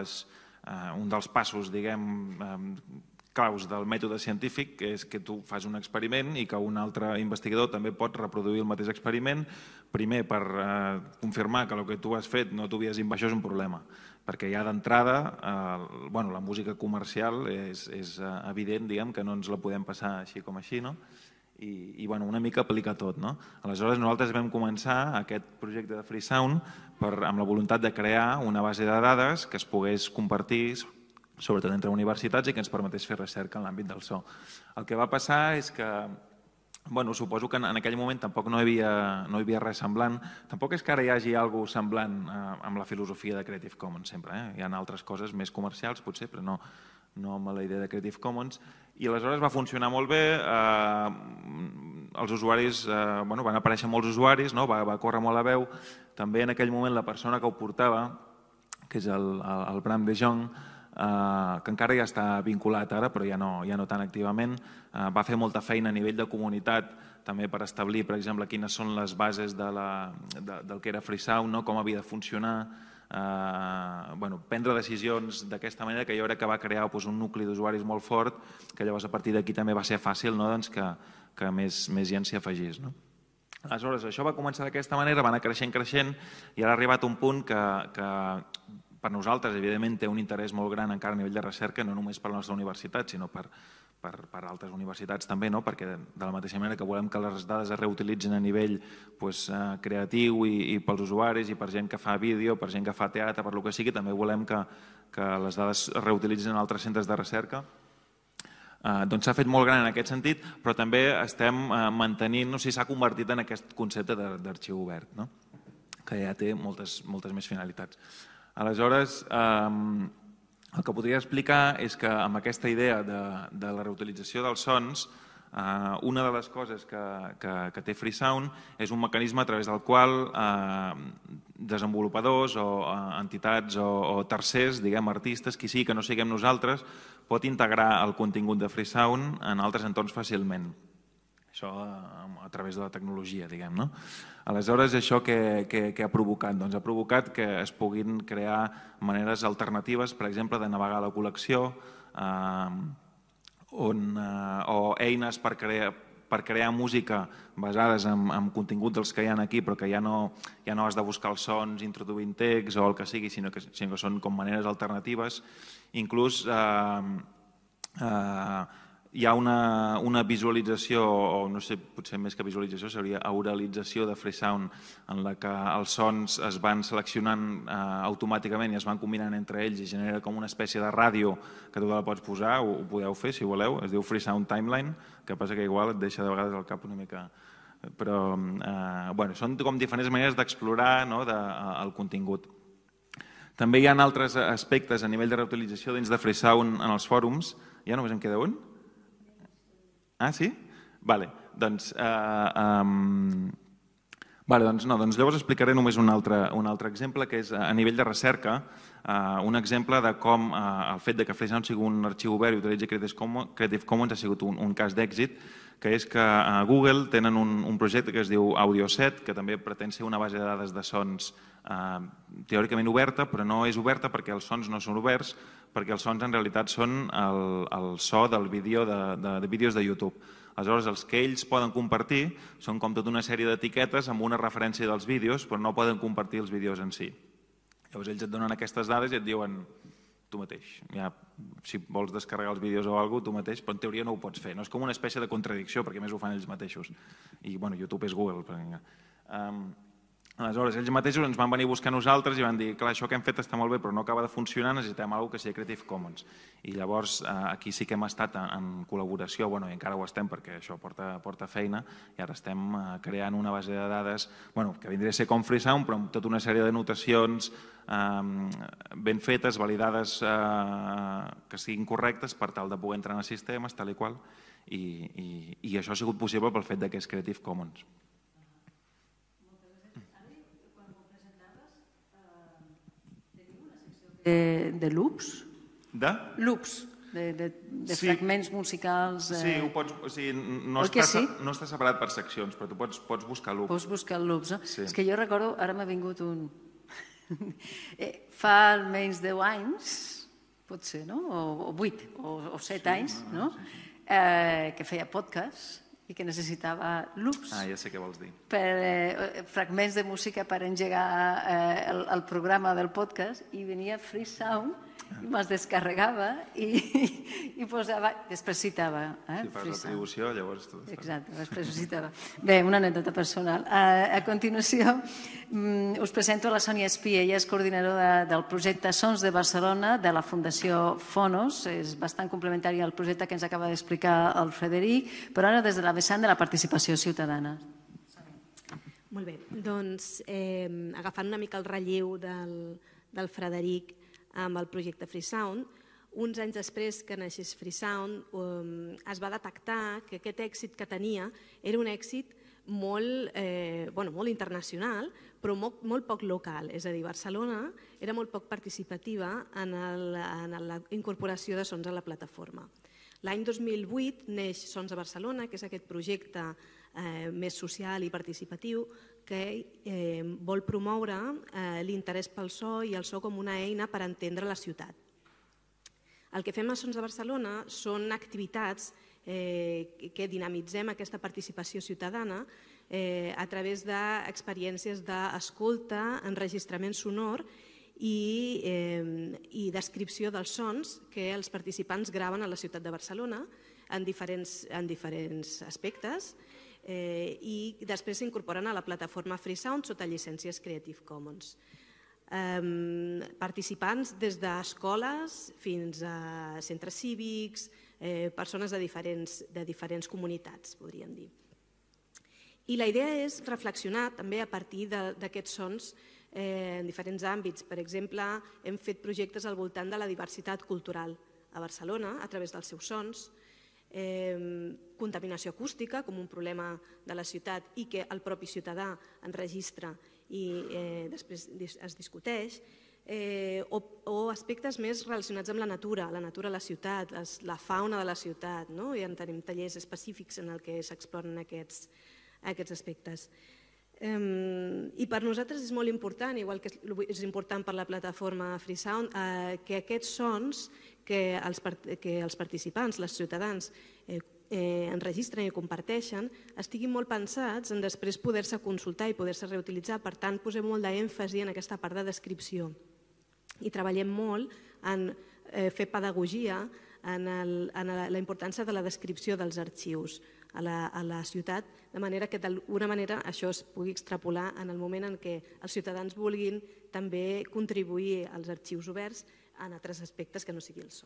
dels passos, claus del mètode científic és que tu fas un experiment i que un altre investigador també pot reproduir el mateix experiment, primer per confirmar que el que tu has fet no t'ho havies inventat, això és un problema, perquè ja d'entrada la música comercial és evident que no ens la podem passar així com així, no? I una mica aplica tot. Aleshores nosaltres vam començar aquest projecte de Freesound amb la voluntat de crear una base de dades que es pogués compartir sobretot entre universitats i que ens permetés fer recerca en l'àmbit del so. El que va passar és que suposo que en aquell moment tampoc no hi havia res semblant. Tampoc és que ara hi hagi alguna cosa semblant amb la filosofia de Creative Commons sempre. Hi ha altres coses més comercials potser, però no amb la idea de Creative Commons. I aleshores va funcionar molt bé, els usuaris, van aparèixer molts usuaris, va córrer molt la veu. També en aquell moment la persona que ho portava, que és el Bram de Jong, que encara ja està vinculat ara, però ja no tan activament, va fer molta feina a nivell de comunitat, també per establir, per exemple, quines són les bases del que era Freesound, com havia de funcionar, prendre decisions d'aquesta manera, que jo crec que va crear un nucli d'usuaris molt fort, que llavors a partir d'aquí també va ser fàcil que més gent s'hi afegís. Aleshores, això va començar d'aquesta manera, va anar creixent i ara ha arribat un punt que per nosaltres, evidentment, té un interès molt gran encara a nivell de recerca, no només per la nostra universitat, sinó per altres universitats també, perquè de la mateixa manera que volem que les dades es reutilitzin a nivell creatiu i pels usuaris i per gent que fa vídeo, per gent que fa teatre, per el que sigui, també volem que les dades es reutilitzin en altres centres de recerca. Doncs s'ha fet molt gran en aquest sentit, però també estem mantenint, s'ha convertit en aquest concepte d'arxiu obert, que ja té moltes més finalitats. Aleshores, el que podria explicar és que amb aquesta idea de la reutilització dels sons, una de les coses que té Freesound és un mecanisme a través del qual desenvolupadors o entitats o tercers, artistes, qui sigui que no siguem nosaltres, pot integrar el contingut de Freesound en altres entorns fàcilment. Això a través de la tecnologia, no? Aleshores, això què ha provocat? Doncs ha provocat que es puguin crear maneres alternatives, per exemple, de navegar la col·lecció o eines per crear música basades en contingut dels que hi ha aquí, però que ja no has de buscar els sons introduint text o el que sigui, sinó que són com maneres alternatives. Inclús hi ha una visualització, o no sé, potser més que visualització, seria auralització de Freesound, en la que els sons es van seleccionant automàticament i es van combinant entre ells i genera com una espècie de ràdio que tu la pots posar, ho podeu fer si voleu, es diu Freesound Timeline, que passa que igual et deixa de vegades el cap una mica... Però són com diferents maneres d'explorar el contingut. També hi ha altres aspectes a nivell de reutilització dins de Freesound en els fòrums. Ja només em queda un? Ah, sí? Vale, doncs llavors explicaré només un altre exemple, que és a nivell de recerca, un exemple de com el fet que Freesound sigui un arxiu obert i utilitzi Creative Commons ha sigut un cas d'èxit, que és que a Google tenen un projecte que es diu AudioSet, que també pretén ser una base de dades de sons teòricament oberta, però no és oberta perquè els sons no són oberts, perquè els sons en realitat són el so del vídeo de vídeos de YouTube. Aleshores, els que ells poden compartir són com tota una sèrie d'etiquetes amb una referència dels vídeos, però no poden compartir els vídeos en si. Llavors, ells et donen aquestes dades i et diuen tu mateix. Si vols descarregar els vídeos o alguna cosa, tu mateix, però en teoria no ho pots fer. No és com una espècie de contradicció, perquè més ho fan ells mateixos. I YouTube és Google. Aleshores, ells mateixos ens van venir a buscar nosaltres i van dir, clar, això que hem fet està molt bé, però no acaba de funcionar, necessitem alguna cosa que sigui Creative Commons. I llavors aquí sí que hem estat en col·laboració, i encara ho estem perquè això porta feina, i ara estem creant una base de dades que vindria a ser com Freesound, però amb tota una sèrie de notacions ben fetes, validades que siguin correctes per tal de poder entrar en els sistemes, tal i qual, i això ha sigut possible pel fet que és Creative Commons. De loops? De? Loops, de fragments musicals. Sí, no està separat per seccions, però tu pots buscar loops. Pots buscar loops, no? És que jo recordo, ara m'ha vingut un... Fa almenys 10 anys, potser, no? O 8 o 7 anys, no? Que feia podcast i que necessitava loops. Ja sé què vols dir. Fragments de música per engegar el programa del podcast i venia Freesound i me'ls descarregava i posava... Després citava. Si fas l'atribució, llavors... Exacte, després ho citava. Bé, una anècdota personal. A continuació, us presento a la Sònia Espí. Ella és coordinadora del projecte Sons de Barcelona de la Fundació Fonos. És bastant complementari al projecte que ens acaba d'explicar el Frederic, però ara des de la vessant de la participació ciutadana. Molt bé, doncs agafant una mica el relleu del Frederic amb el projecte Freesound, uns anys després que naixés Freesound es va detectar que aquest èxit que tenia era un èxit molt internacional, però molt poc local. És a dir, Barcelona era molt poc participativa en la incorporació de sons a la plataforma. L'any 2008 neix Sons a Barcelona, que és aquest projecte més social i participatiu que vol promoure l'interès pel so i el so com una eina per entendre la ciutat. El que fem a Sons de Barcelona són activitats que dinamitzem aquesta participació ciutadana a través d'experiències d'escolta, enregistrament sonor i descripció dels sons que els participants graven a la ciutat de Barcelona en diferents aspectes i després s'incorporen a la plataforma Freesound sota llicències Creative Commons. Participants des d'escoles fins a centres cívics, persones de diferents comunitats, podríem dir. I la idea és reflexionar també a partir d'aquests sons en diferents àmbits. Per exemple, hem fet projectes al voltant de la diversitat cultural a Barcelona a través dels seus sons, contaminació acústica com un problema de la ciutat i que el propi ciutadà enregistra i després es discuteix, o aspectes més relacionats amb la natura a la ciutat, la fauna de la ciutat, i en tenim tallers específics en què s'exploren aquests aspectes. I per nosaltres és molt important, igual que és important per la plataforma Freesound, que aquests sons que els participants, els ciutadans, enregistren i comparteixen, estiguin molt pensats en després poder-se consultar i poder-se reutilitzar. Per tant, posem molt d'èmfasi en aquesta part de descripció i treballem molt en fer pedagogia en la importància de la descripció dels arxius a la ciutat, de manera que d'alguna manera això es pugui extrapolar en el moment en què els ciutadans vulguin també contribuir als arxius oberts en altres aspectes que no sigui el so.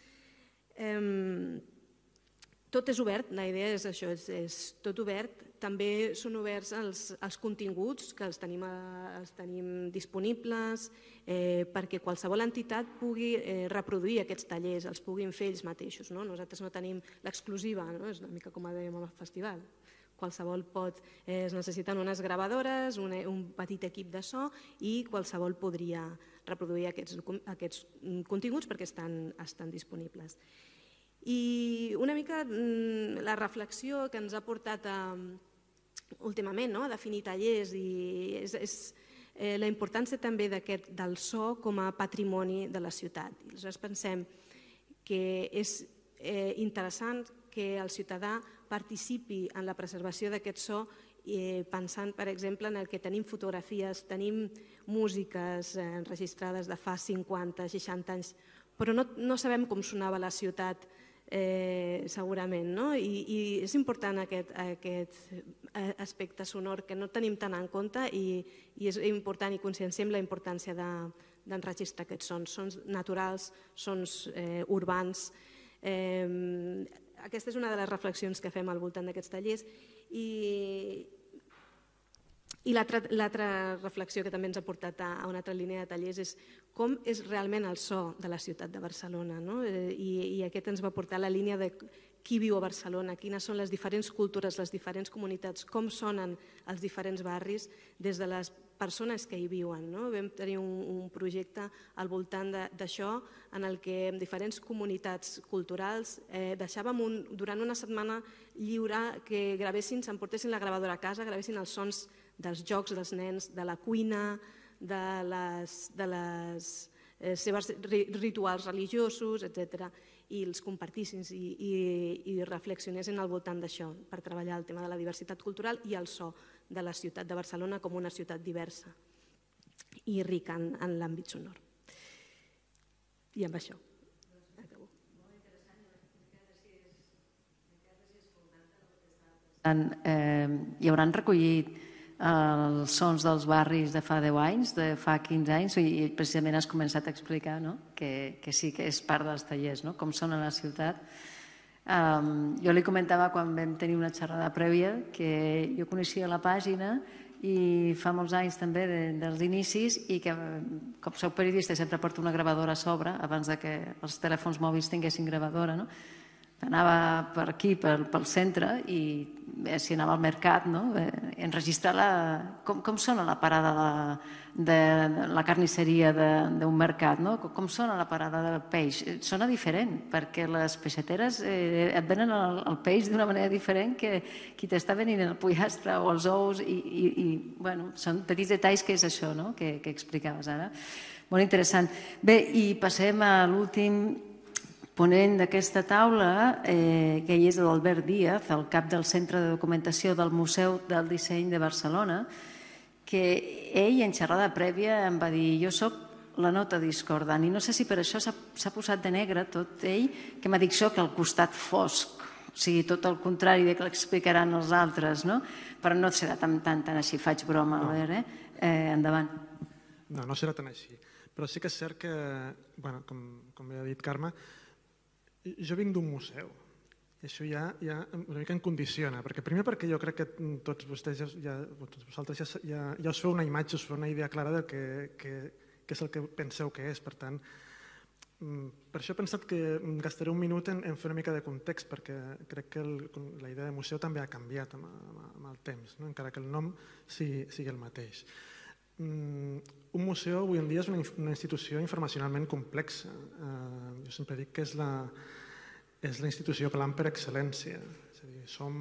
Tot és obert, la idea és això, és tot obert. També són oberts els continguts que els tenim disponibles perquè qualsevol entitat pugui reproduir aquests tallers, els puguin fer ells mateixos. Nosaltres no tenim l'exclusiva, és una mica com dèiem al festival. Qualsevol es necessiten unes gravadores, un petit equip de so i qualsevol podria reproduir aquests continguts perquè estan disponibles. I una mica la reflexió que ens ha portat últimament a definir tallers és la importància també del so com a patrimoni de la ciutat. Aleshores pensem que és interessant que el ciutadà participi en la preservació d'aquest so pensant, per exemple, en el que tenim fotografies, tenim músiques enregistrades de fa 50, 60 anys, però no sabem com sonava la ciutat segurament, i és important aquest aspecte sonor que no tenim tant en compte i és important i conscienciem la importància d'enregistrar aquests sons naturals, sons urbans. Aquesta és una de les reflexions que fem al voltant d'aquests tallers i l'altra reflexió que també ens ha portat a una altra línia de tallers és com és realment el so de la ciutat de Barcelona, i aquest ens va portar a la línia de qui viu a Barcelona, quines són les diferents cultures, les diferents comunitats, com sonen els diferents barris des de les persones que hi viuen. Vam tenir un projecte al voltant d'això en el que en diferents comunitats culturals deixàvem durant una setmana lliure que gravessin, s'emportessin la gravadora a casa, gravessin els sons dels jocs dels nens, de la cuina, de les seves rituals religiosos, etc., i els compartissin i reflexionessin al voltant d'això per treballar el tema de la diversitat cultural i el so de la ciutat de Barcelona com una ciutat diversa i rica en l'àmbit sonor. I amb això acabo. Hi hauran recollit els sons dels barris de fa 10 anys, de fa 15 anys, i precisament has començat a explicar que sí que és part dels tallers, com sona la ciutat. Jo li comentava quan vam tenir una xerrada prèvia que jo coneixia la pàgina i fa molts anys també dels inicis i que com soc periodista sempre porto una gravadora a sobre abans que els telèfons mòbils tinguessin gravadora, anava per aquí, pel centre, i si anava al mercat, enregistrar com sona la parada de la carnisseria d'un mercat, com sona la parada del peix. Sona diferent, perquè les peixateres et venen el peix d'una manera diferent que qui t'està venint el pollastre o els ous, i són petits detalls que és això que explicaves ara. Molt interessant. Bé, i passem a l'últim ponent d'aquesta taula, que ell és l'Albert Díaz, el cap del Centre de Documentació del Museu del Disseny de Barcelona, que ell en xerrada prèvia em va dir jo soc la nota discordant, i no sé si per això s'ha posat de negre tot ell, que m'ha dit soc el costat fosc, o sigui, tot el contrari de que l'explicaran els altres, però no serà tan així, faig broma, Albert, endavant. No serà tan així, però sí que és cert que, com ja ha dit Carme, jo vinc d'un museu i això ja una mica em condiciona, primer perquè jo crec que tots vosaltres ja us feu una imatge, us feu una idea clara del que és el que penseu que és. Per tant, per això he pensat que gastaré un minut en fer una mica de context, perquè crec que la idea de museu també ha canviat amb el temps, encara que el nom sigui el mateix. Un museu avui en dia és una institució informacionalment complexa. Jo sempre dic que és la institució clam per excel·lència. És a dir,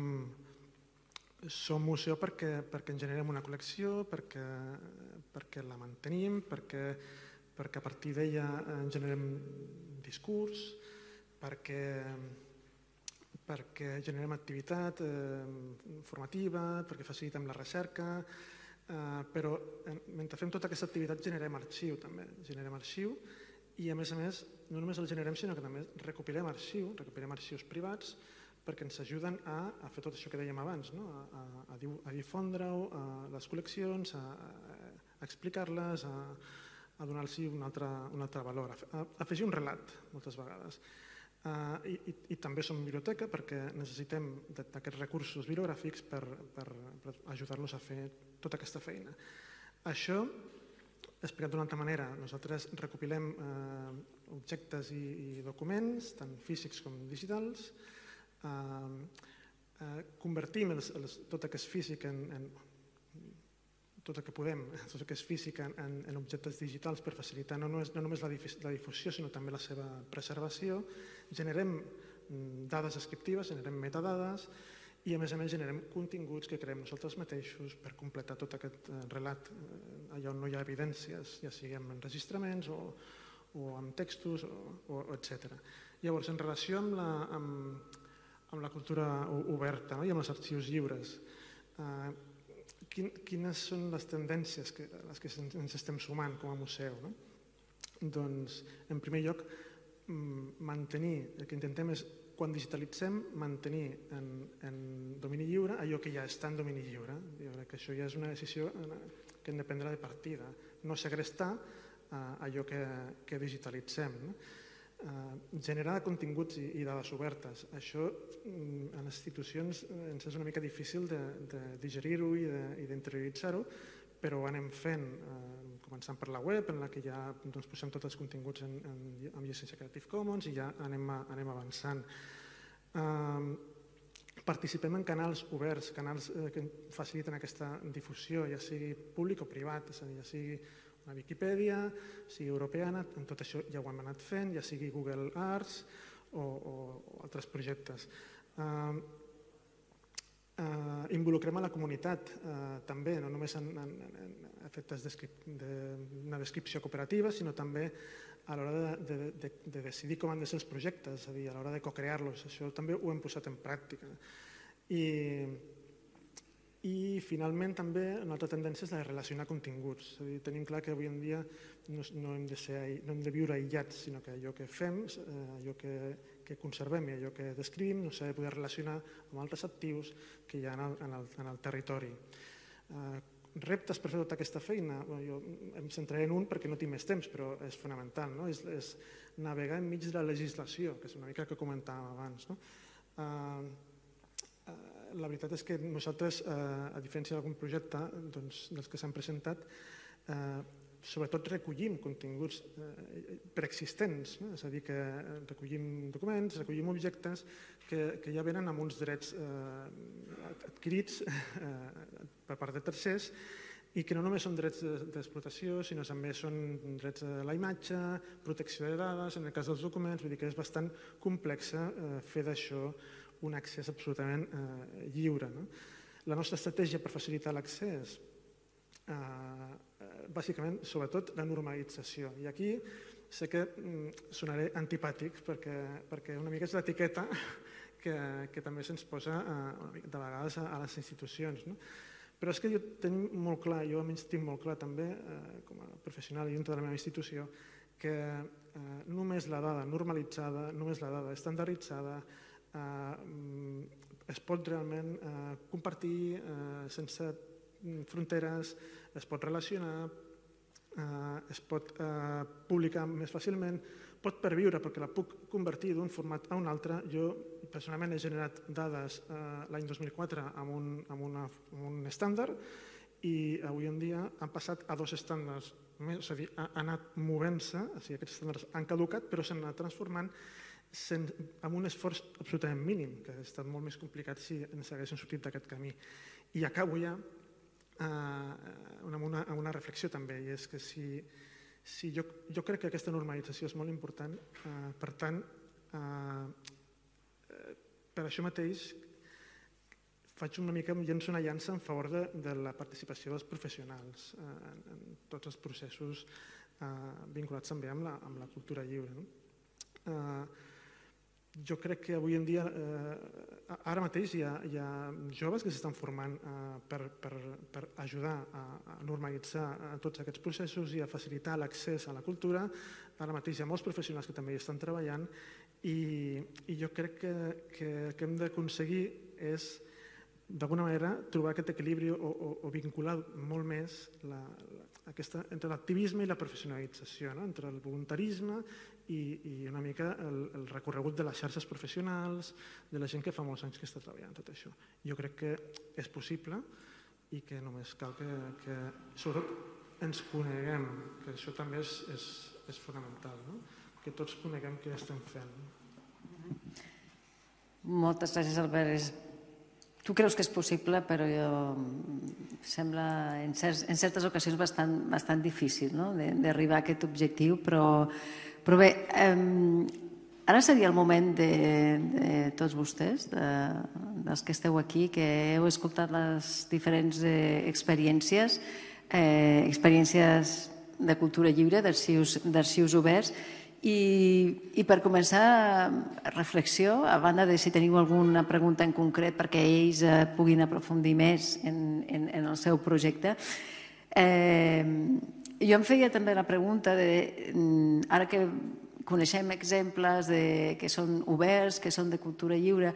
som museu perquè en generem una col·lecció, perquè la mantenim, perquè a partir d'ella en generem discurs, perquè generem activitat formativa, perquè facilitem la recerca, però mentre fem tota aquesta activitat generem arxiu també, i a més, no només el generem sinó que també recopilem arxius privats perquè ens ajuden a fer tot això que dèiem abans, a difondre-ho, les col·leccions, a explicar-les, a donar-los un altre valor, a afegir un relat moltes vegades. I també som biblioteca perquè necessitem d'aquests recursos bibliogràfics per ajudar-los a fer tota aquesta feina. Això, explicat d'una altra manera, nosaltres recopilem objectes i documents, tant físics com digitals, convertim tot el que és físic tot el que podem, tot el que és físic en objectes digitals per facilitar no només la difusió sinó també la seva preservació, generem dades descriptives, generem metadades i a més generem continguts que creem nosaltres mateixos per completar tot aquest relat allà on no hi ha evidències, ja sigui en enregistraments o en textos, etc. Llavors, en relació amb la cultura oberta i amb els arxius lliures, quines són les tendències a les que ens estem sumant com a museu? Doncs, en primer lloc, mantenir, el que intentem és, quan digitalitzem, mantenir en domini lliure allò que ja està en domini lliure. Jo crec que això ja és una decisió que hem de prendre de partida, no segrestar allò que digitalitzem. Generar continguts i dades obertes. Això en les institucions ens és una mica difícil de digerir-ho i d'interioritzar-ho, però ho anem fent, començant per la web, en la que ja posem tots els continguts amb llicència Creative Commons i ja anem avançant. Participem en canals oberts, canals que faciliten aquesta difusió, ja sigui públic o privat, és a dir, ja sigui una Viquipèdia, sigui europeana, en tot això ja ho hem anat fent, ja sigui Google Arts o altres projectes. Involucrem a la comunitat també, no només en efectes d'una descripció cooperativa, sinó també a l'hora de decidir com han de ser els projectes, és a dir, a l'hora de co-crear-los. Això també ho hem posat en pràctica. I finalment també una altra tendència és la de relacionar continguts. És a dir, tenim clar que avui en dia no hem de viure aïllats, sinó que allò que fem, allò que conservem i allò que descrivim s'ha de poder relacionar amb altres actius que hi ha en el territori. Reptes per fer tota aquesta feina, jo em centraré en un perquè no tinc més temps, però és fonamental, és navegar enmig de la legislació, que és una mica que comentàvem abans. La veritat és que nosaltres, a diferència d'algun projecte dels que s'han presentat, sobretot recollim continguts preexistents, és a dir, que recollim documents, recollim objectes que ja venen amb uns drets adquirits per part de tercers i que no només són drets d'explotació, sinó també són drets a la imatge, protecció de dades, en el cas dels documents, vull dir que és bastant complex fer d'això un accés absolutament lliure. La nostra estratègia per facilitar l'accés, bàsicament, sobretot la normalització. I aquí sé que sonaré antipàtic perquè una mica és l'etiqueta que també se'ns posa de vegades a les institucions. Però és que jo tinc molt clar, jo almenys tinc molt clar també, com a professional i dintre de la meva institució, que només la dada normalitzada, només la dada estandarditzada, es pot realment compartir sense fronteres, es pot relacionar, es pot publicar més fàcilment, pot perviure perquè la puc convertir d'un format a un altre. Jo personalment he generat dades l'any 2004 amb un estàndard i avui en dia han passat a 2 estàndards més, és a dir, ha anat movent-se, aquests estàndards han caducat però s'han anat transformant amb un esforç absolutament mínim, que ha estat molt més complicat si ens haguéssim sortit d'aquest camí. I acabo ja amb una reflexió també, i és que jo crec que aquesta normalització és molt important, per tant, per això mateix faig una mica, llenço una llança en favor de la participació dels professionals en tots els processos vinculats també amb la cultura lliure. Jo crec que avui en dia, ara mateix hi ha joves que s'estan formant per ajudar a normalitzar tots aquests processos i a facilitar l'accés a la cultura. Ara mateix hi ha molts professionals que també hi estan treballant i jo crec que el que hem d'aconseguir és, d'alguna manera, trobar aquest equilibri o vincular molt més entre l'activisme i la professionalització, entre el voluntarisme i una mica el recorregut de les xarxes professionals, de la gent que fa molts anys que està treballant tot això. Jo crec que és possible i que només cal que sobretot ens coneguem, que això també és fonamental, no? Que tots coneguem què estem fent. Moltes gràcies, Albert. Tu creus que és possible, però sembla en certes ocasions bastant difícil d'arribar a aquest objectiu, però bé, ara seria el moment de tots vostès, dels que esteu aquí, que heu escoltat les diferents experiències de cultura lliure, d'arxius oberts, i per començar, reflexió, a banda de si teniu alguna pregunta en concret perquè ells puguin aprofundir més en el seu projecte. Jo em feia també la pregunta ara que coneixem exemples que són oberts, que són de cultura lliure,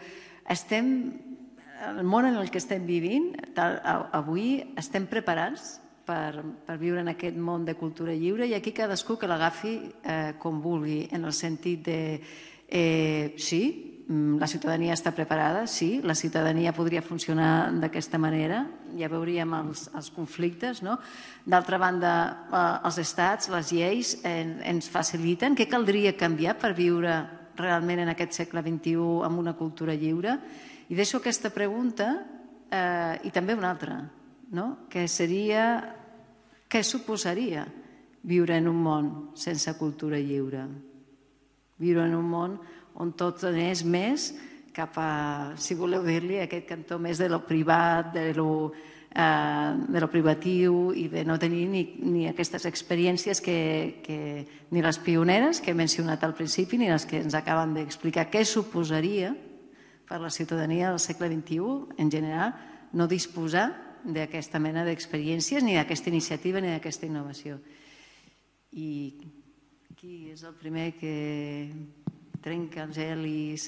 el món en el que estem vivint avui, estem preparats per viure en aquest món de cultura lliure, i aquí cadascú que l'agafi com vulgui, en el sentit de sí, la ciutadania està preparada, sí, la ciutadania podria funcionar d'aquesta manera, ja veuríem els conflictes, no? D'altra banda, els estats, les lleis ens faciliten. Què caldria canviar per viure realment en aquest segle XXI amb una cultura lliure? I deixo aquesta pregunta i també una altra, que seria: què suposaria viure en un món sense cultura lliure? Viure en un món on tot anés més cap a, si voleu dir-li, aquest cantó més de lo privat, de lo privatiu, i de no tenir ni aquestes experiències ni les pioneres que he mencionat al principi, ni les que ens acaben d'explicar. Què suposaria per la ciutadania del segle XXI, en general, no disposar d'aquesta mena d'experiències, ni d'aquesta iniciativa, ni d'aquesta innovació? I qui és el primer que trenca el gel i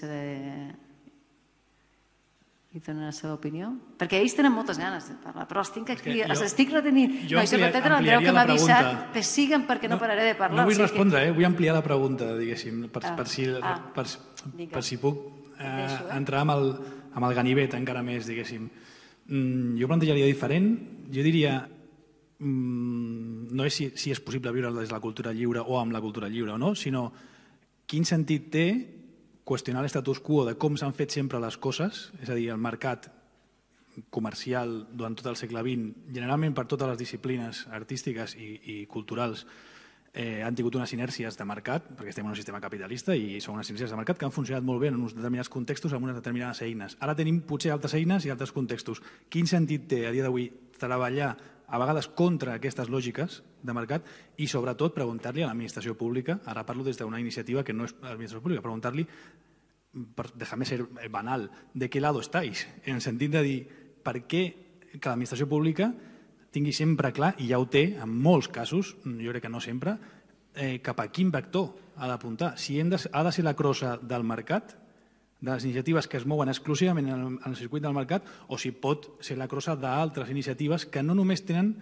dona la seva opinió? Perquè ells tenen moltes ganes de parlar, però els estic retenint. Jo sobretot l'Andreu, que m'ha avisat, pessiguen perquè no pararé de parlar. No vull respondre, vull ampliar la pregunta, diguéssim, per si puc entrar amb el ganivet encara més, diguéssim. Jo plantejaria diferent. Jo diria, no és si és possible viure des de la cultura lliure o amb la cultura lliure o no, sinó quin sentit té qüestionar l'estatus quo de com s'han fet sempre les coses, és a dir, el mercat comercial durant tot el segle XX, generalment per totes les disciplines artístiques i culturals, han tingut unes inèrcies de mercat, perquè estem en un sistema capitalista i són unes inèrcies de mercat que han funcionat molt bé en uns determinats contextos amb unes determinades eines. Ara tenim potser altres eines i altres contextos. Quin sentit té a dia d'avui treballar a vegades contra aquestes lògiques de mercat i sobretot preguntar-li a l'administració pública, ara parlo des d'una iniciativa que no és l'administració pública, preguntar-li, déjame ser banal, ¿de qué lado estáis? En el sentit de dir, per què que l'administració pública tingui sempre clar, i ja ho té en molts casos, jo crec que no sempre, cap a quin vector ha d'apuntar. Si ha de ser la crossa del mercat, de les iniciatives que es mouen exclusivament en el circuit del mercat, o si pot ser la crossa d'altres iniciatives que no només tenen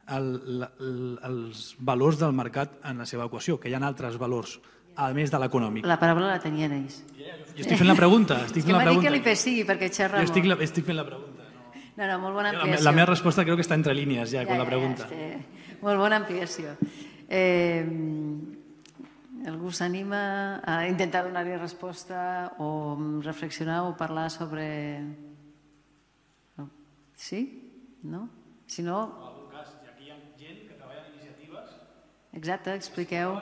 els valors del mercat en la seva equació, que hi ha altres valors, a més de l'econòmic. La paraula la tenien ells. Jo estic fent la pregunta. És que m'ha dit que li pessigui, perquè xerra molt. Jo estic fent la pregunta. No, molt bona ampliació. La meva resposta crec que està entre línies ja, con la pregunta. Molt bona ampliació. Algú s'anima a intentar donar-hi resposta o reflexionar o parlar sobre... Sí? No? Si no... En algun cas, aquí hi ha gent que treballa en iniciatives... Exacte, expliqueu.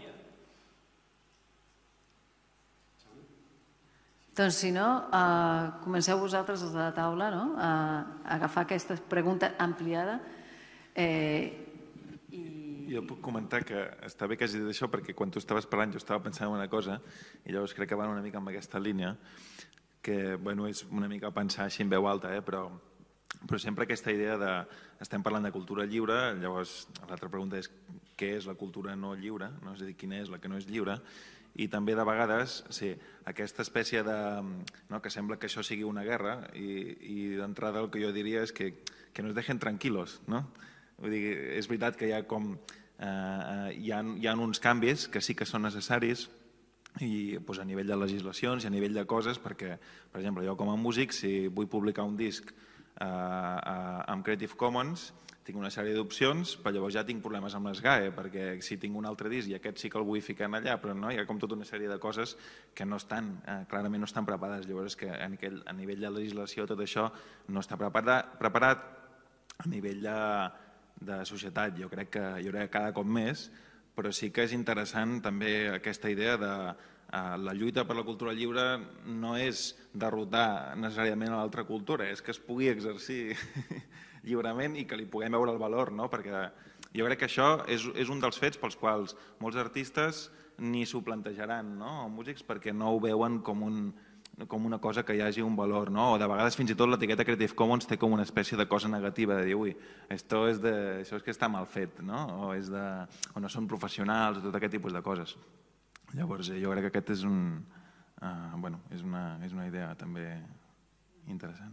Doncs si no, comenceu vosaltres des de la taula a agafar aquesta pregunta ampliada i Jo puc comentar que està bé que hagi dit això perquè quan tu estaves parlant jo estava pensant en una cosa i llavors crec que van una mica amb aquesta línia que, bueno, és una mica pensar així en veu alta, però sempre aquesta idea de... Estem parlant de cultura lliure, llavors l'altra pregunta és què és la cultura no lliure, no? És a dir, quina és la que no és lliure, i també de vegades, sí, aquesta espècie de... No? Que sembla que això sigui una guerra i d'entrada el que jo diria és que nos dejen tranquilos, no? Vull dir, és veritat que hi ha com... hi ha uns canvis que sí que són necessaris i a nivell de legislacions i a nivell de coses perquè, per exemple, jo com a músic, si vull publicar un disc amb Creative Commons, tinc una sèrie d'opcions, però llavors ja tinc problemes amb les GAE, perquè si tinc un altre disc i aquest sí que el vull ficar allà, però no, hi ha com tota una sèrie de coses que no estan, clarament no estan preparades. Llavors és que a nivell de legislació tot això no està preparat a nivell de societat. Jo crec que cada cop més, però sí que és interessant també aquesta idea de la lluita per la cultura lliure no és derrotar necessàriament a l'altra cultura, és que es pugui exercir lliurement i que li puguem veure el valor, no? Perquè jo crec que això és un dels fets pels quals molts artistes ni s'ho plantejaran, no? O músics, perquè no ho veuen com una cosa que hi hagi un valor, no? O de vegades fins i tot l'etiqueta Creative Commons té com una espècie de cosa negativa, de dir, ui, això és que està mal fet, no? O no són professionals, o tot aquest tipus de coses. Llavors, jo crec que aquest és una idea també interessant.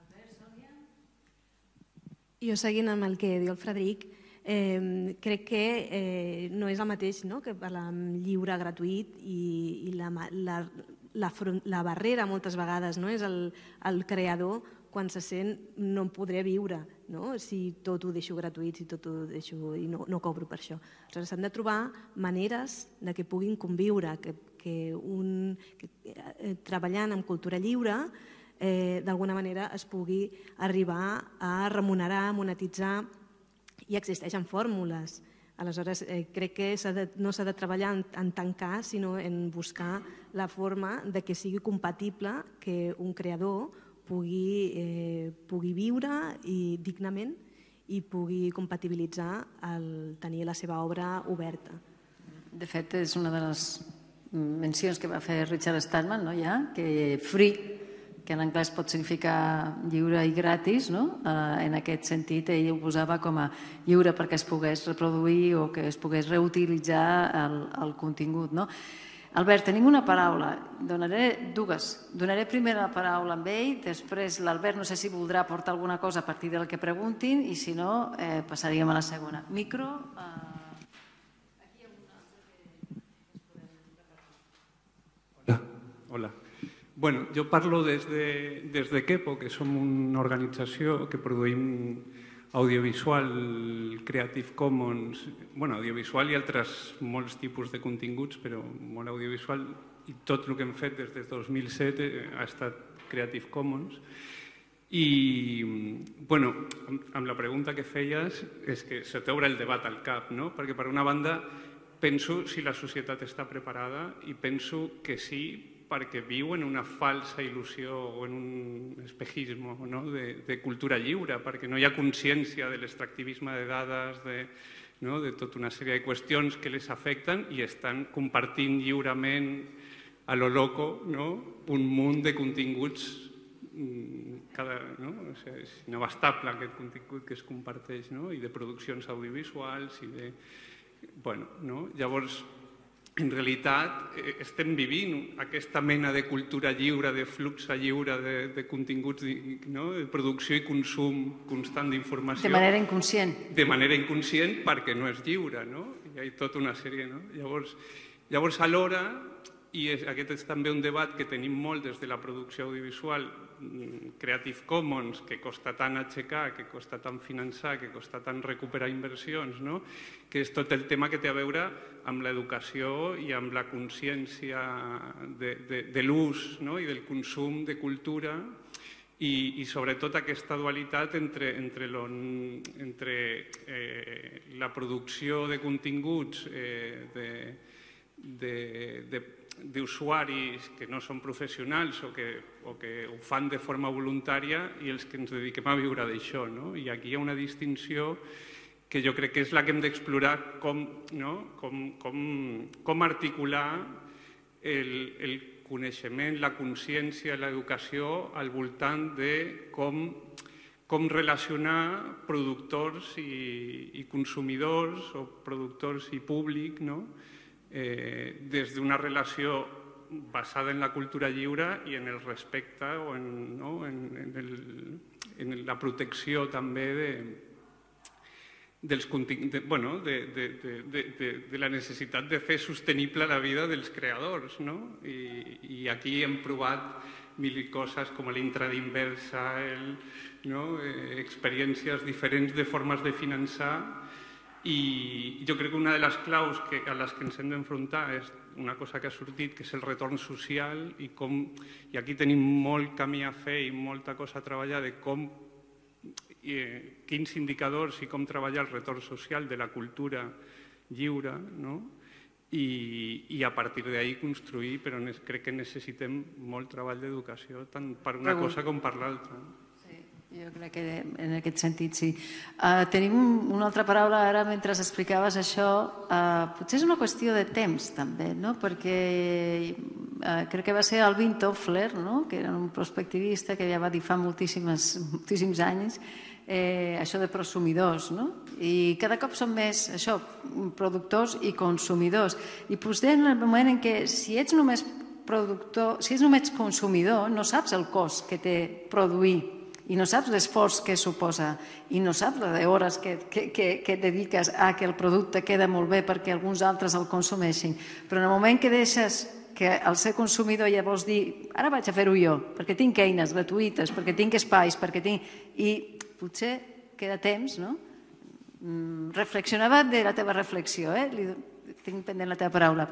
Jo, seguint amb el que diu el Frederic, crec que no és el mateix que parlar amb lliure, gratuït i la barrera moltes vegades és el creador quan se sent no podré viure si tot ho deixo gratuït, si tot ho deixo i no cobro per això. Aleshores s'han de trobar maneres de que puguin conviure, que treballant amb cultura lliure d'alguna manera es pugui arribar a remunerar, monetitzar, i existeixen fórmules. Aleshores, crec que no s'ha de treballar en tancar, sinó en buscar la forma de que sigui compatible que un creador pugui viure dignament i pugui compatibilitzar el tenir la seva obra oberta. De fet, és una de les mencions que va fer Richard Stallman, que free, que en anglès pot significar lliure i gratis, en aquest sentit ell ho posava com a lliure perquè es pogués reproduir o que es pogués reutilitzar el contingut. Albert, tenim una paraula, donaré dues. Donaré primer la paraula amb ell, després l'Albert no sé si voldrà aportar alguna cosa a partir del que preguntin i si no passaríem a la segona. Micro. Hola. Bueno, jo parlo des de Kepo, que som una organització que produïm audiovisual, Creative Commons, audiovisual i altres molts tipus de continguts, però molt audiovisual, i tot el que hem fet des de 2007 ha estat Creative Commons. I, amb la pregunta que feies, és que se t'obre el debat al cap, no? Perquè, per una banda, penso si la societat està preparada i penso que sí, perquè viu en una falsa il·lusió o en un espejisme de cultura lliure, perquè no hi ha consciència de l'extractivisme de dades, de tota una sèrie de qüestions que les afecten i estan compartint lliurement a lo loco un munt de continguts, és inabastable aquest contingut que es comparteix, i de produccions audiovisuals. Llavors, en realitat, estem vivint aquesta mena de cultura lliure, de flux lliure de continguts, de producció i consum constant d'informació. De manera inconscient. De manera inconscient perquè no és lliure, no? Hi ha tota una sèrie, no? Llavors, alhora, i aquest és també un debat que tenim molt des de la producció audiovisual, Creative Commons, que costa tant aixecar, que costa tant finançar, que costa tant recuperar inversions, que és tot el tema que té a veure amb l'educació i amb la consciència de l'ús i del consum de cultura i sobretot aquesta dualitat entre la producció de continguts d'usuaris que no són professionals o que ho fan de forma voluntària i els que ens dediquem a viure d'això. I aquí hi ha una distinció que jo crec que és la que hem d'explorar com articular el coneixement, la consciència, l'educació al voltant de com relacionar productors i consumidors o productors i públic des d'una relació basada en la cultura lliure i en el respecte o en la protecció també de la necessitat de fer sostenible la vida dels creadors. I aquí hem provat mil coses com l'intrada inversa, experiències diferents de formes de finançar, i jo crec que una de les claus a les que ens hem d'enfrontar és una cosa que ha sortit, que és el retorn social, i aquí tenim molt camí a fer i molta cosa a treballar de quins indicadors i com treballar el retorn social de la cultura lliure, i a partir d'ahí construir, però crec que necessitem molt treball d'educació, tant per una cosa com per l'altra. Jo crec que en aquest sentit sí. Tenim una altra paraula ara mentre explicaves això. Potser és una qüestió de temps també, perquè crec que va ser Alvin Toffler, que era un prospectivista que ja va dir fa moltíssims anys això de prosumidors, i cada cop són més això, productors i consumidors. I potser en el moment en què si ets només productor, si ets només consumidor, no saps el cost que té produir i no saps l'esforç que suposa i no saps les hores que dediques a que el producte queda molt bé perquè alguns altres el consumeixin. Però en el moment que deixes que al ser consumidor ja vols dir ara vaig a fer-ho jo, perquè tinc eines gratuïtes, perquè tinc espais, perquè tinc... I potser queda temps, no? Reflexionava de la teva reflexió, tinc pendent la teva paraula.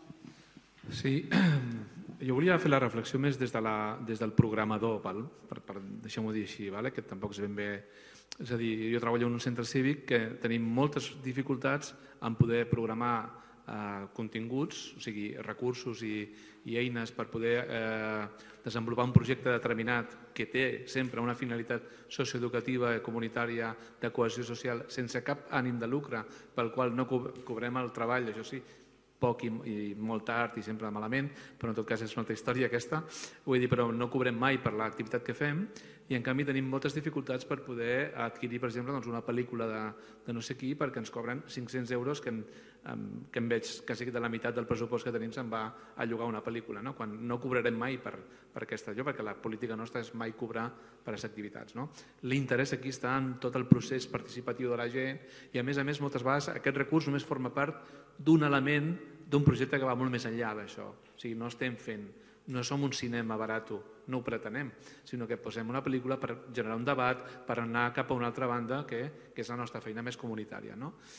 Sí, jo volia fer la reflexió més des del programador, deixem-ho dir així, que tampoc és ben bé... És a dir, jo treballo en un centre cívic que tenim moltes dificultats en poder programar continguts, o sigui, recursos i eines per poder desenvolupar un projecte determinat que té sempre una finalitat socioeducativa, comunitària, de cohesió social, sense cap ànim de lucre, pel qual no cobrem el treball, això sí, poc i molt tard i sempre malament, però en tot cas és una altra història aquesta, vull dir, però no cobrem mai per l'activitat que fem i en canvi tenim moltes dificultats per poder adquirir, per exemple, una pel·lícula de no sé qui perquè ens cobren 500 euros que em veig quasi de la meitat del pressupost que tenim se'n va a llogar una pel·lícula, quan no cobrarem mai per aquesta allò, perquè la política nostra és mai cobrar per les activitats. L'interès aquí està en tot el procés participatiu de la gent i a més, moltes vegades aquest recurs només forma part d'un element d'un projecte que va molt més enllà d'això. O sigui, no estem fent, no som un cinema barat, no ho pretenem, sinó que posem una pel·lícula per generar un debat, per anar cap a una altra banda, que és la nostra feina més comunitària.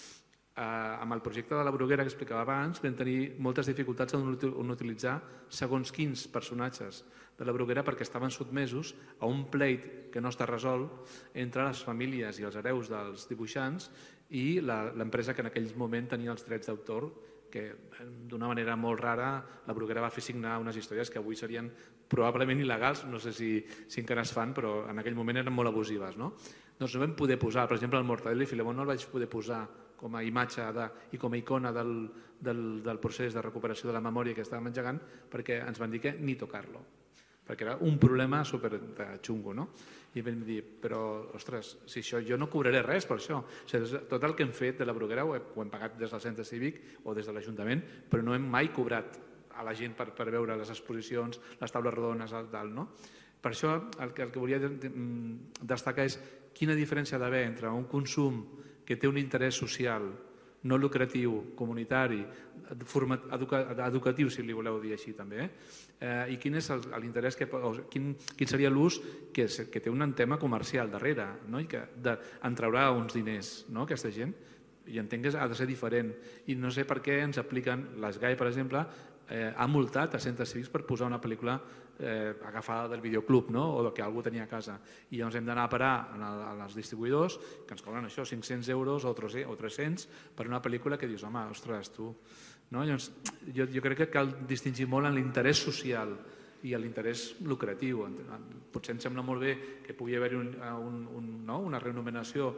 Amb el projecte de la Bruguera que explicava abans vam tenir moltes dificultats en utilitzar segons quins personatges de la Bruguera perquè estaven sotmesos a un pleit que no està resolt entre les famílies i els hereus dels dibuixants i l'empresa que en aquell moment tenia els drets d'autor, que d'una manera molt rara la Bruguera va fer signar unes històries que avui serien probablement il·legals, no sé si encara es fan, però en aquell moment eren molt abusives. Doncs no vam poder posar, per exemple, el Mortadelo i Filemón no el vaig poder posar com a imatge i com a icona del procés de recuperació de la memòria que estàvem engegant perquè ens van dir que ni tocar-lo, perquè era un problema super xungo, I vam dir, però, ostres, si això jo no cobraré res per això. Tot el que hem fet de la Bruguera ho hem pagat des del centre cívic o des de l'Ajuntament, però no hem mai cobrat a la gent per veure les exposicions, les taules rodones, Per això el que volia destacar és quina diferència ha d'haver entre un consum que té un interès social, no lucratiu, comunitari, educatiu, si li voleu dir així també, i quin és l'interès, quin seria l'ús que té un tema comercial darrere i que en traurà uns diners aquesta gent, i entenc que ha de ser diferent. I no sé per què ens apliquen, l'ESGAE, per exemple, ha multat a centres cívics per posar una pel·lícula agafada del videoclub o que algú tenia a casa. I llavors hem d'anar a parar als distribuïdors que ens cobren això, 500 euros o 300 per una pel·lícula que dius, home, ostres, tu... Llavors, jo crec que cal distingir molt en l'interès social i l'interès lucratiu. Potser em sembla molt bé que pugui haver una renomenació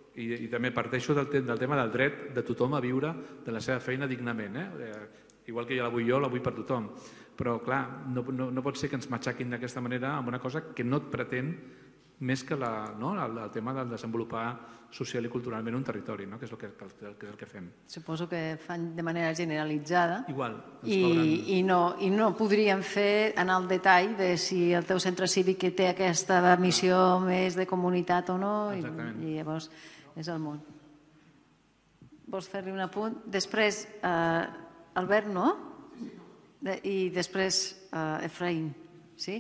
I també parteixo del tema del dret de tothom a viure de la seva feina dignament. Igual que jo la vull per tothom. Però, clar, no pot ser que ens matxaquin d'aquesta manera amb una cosa que no et pretén més que el tema del desenvolupar social i culturalment un territori, que és el que fem. Suposo que fan de manera generalitzada. Igual. I no podríem anar al detall de si el teu centre cívic té aquesta missió més de comunitat o no. Exactament. I llavors és el món. Vols fer-li un apunt? Després, Albert, no? I després, Efraïm. Sí?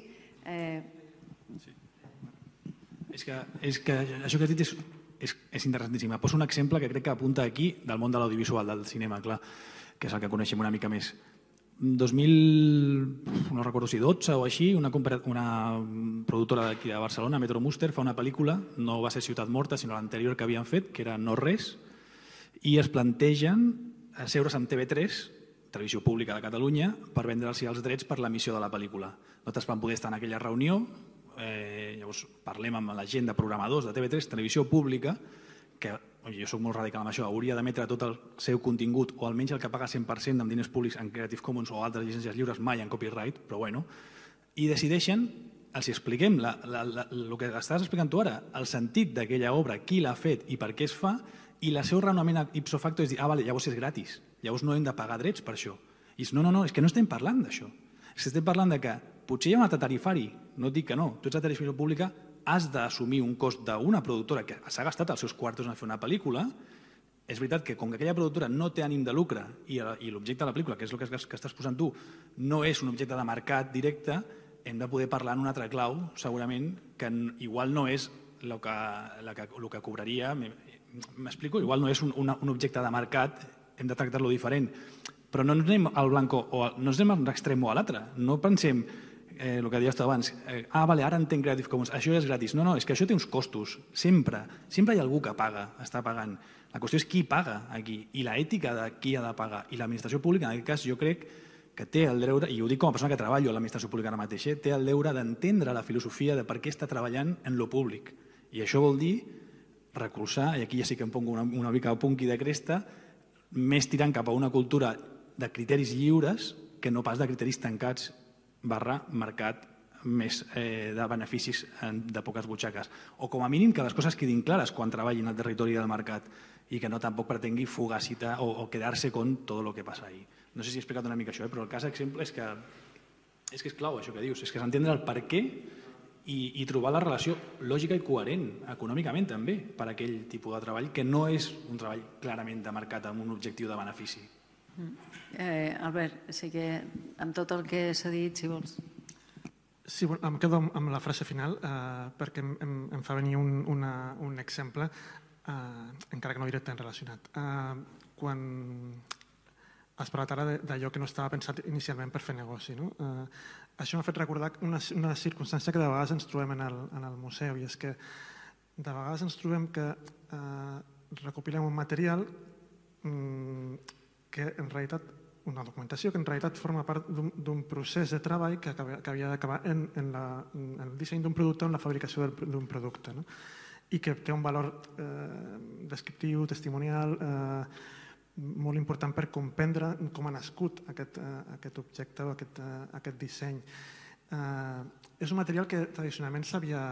És que això que has dit és interessantíssim. Poso un exemple que crec que apunta aquí del món de l'audiovisual, del cinema, clar, que és el que coneixem una mica més. 2000, no recordo si 12 o així, una productora d'aquí de Barcelona, Metro Muster, fa una pel·lícula, no va ser Ciutat Morta, sinó l'anterior que havien fet, que era No Res, i es plantegen asseure's amb TV3, Televisió Pública de Catalunya, per vendre'ls els drets per l'emissió de la pel·lícula. Nosaltres vam poder estar en aquella reunió, llavors parlem amb la gent de programadors de TV3, Televisió Pública, que jo soc molt radical amb això, hauria d'emetre tot el seu contingut, o almenys el que paga 100% amb diners públics en Creative Commons o altres llicències lliures, mai en copyright, però bueno, i decideixen, els expliquem el que estaves explicant tu ara, el sentit d'aquella obra, qui l'ha fet i per què es fa, i el seu raonament ipso facto és dir, vale, llavors és gratis, llavors no hem de pagar drets per això. I dius, no, és que no estem parlant d'això. Estem parlant que potser hi ha un altre tarifari, no et dic que no, tu ets a televisió pública, has d'assumir un cost d'una productora que s'ha gastat els seus quartos en fer una pel·lícula. És veritat que com que aquella productora no té ànim de lucre i l'objecte de la pel·lícula, que és el que estàs posant tu, no és un objecte de mercat directe, hem de poder parlar en un altre clau, segurament, que igual no és el que cobraria. M'explico? Igual no és un objecte de mercat, hem de tractar-lo diferent. Però no ens anem al blanco, no ens anem a un extrem o a l'altre. No pensem el que deies tu abans, vale, ara entenc Creative Commons, això és gratis. No, és que això té uns costos, sempre hi ha algú que paga, està pagant. La qüestió és qui paga aquí, i l'ètica de qui ha de pagar. I l'administració pública, en aquest cas, jo crec que té el deure, i ho dic com a persona que treballo a l'administració pública ara mateix, té el deure d'entendre la filosofia de per què està treballant en lo públic. I això vol dir recolzar, i aquí ja sí que em pongo una mica punky de cresta, més tirant cap a una cultura de criteris lliures que no pas de criteris tancats /mercat més de beneficis de poques butxaques. O com a mínim que les coses quedin clares quan treballin al territori del mercat i que no tampoc pretengui fugacitar o quedar-se con tot el que passa ahí. No sé si he explicat una mica això, però el cas exemple és que és clau això que dius, és que s'entendre el per què i trobar la relació lògica i coherent, econòmicament també, per a aquell tipus de treball que no és un treball clarament de mercat amb un objectiu de benefici. Albert, sí que amb tot el que s'ha dit, si vols. Sí, em quedo amb la frase final perquè em fa venir un exemple, encara que no directament relacionat. Quan has parlat ara d'allò que no estava pensat inicialment per fer negoci. Això m'ha fet recordar una circumstància que de vegades ens trobem en el museu, i és que de vegades ens trobem que recopilem un material que en realitat, una documentació que en realitat forma part d'un procés de treball que havia d'acabar en el disseny d'un producte o en la fabricació d'un producte, i que té un valor descriptiu, testimonial, molt important per comprendre com ha nascut aquest objecte o aquest disseny. És un material que tradicionalment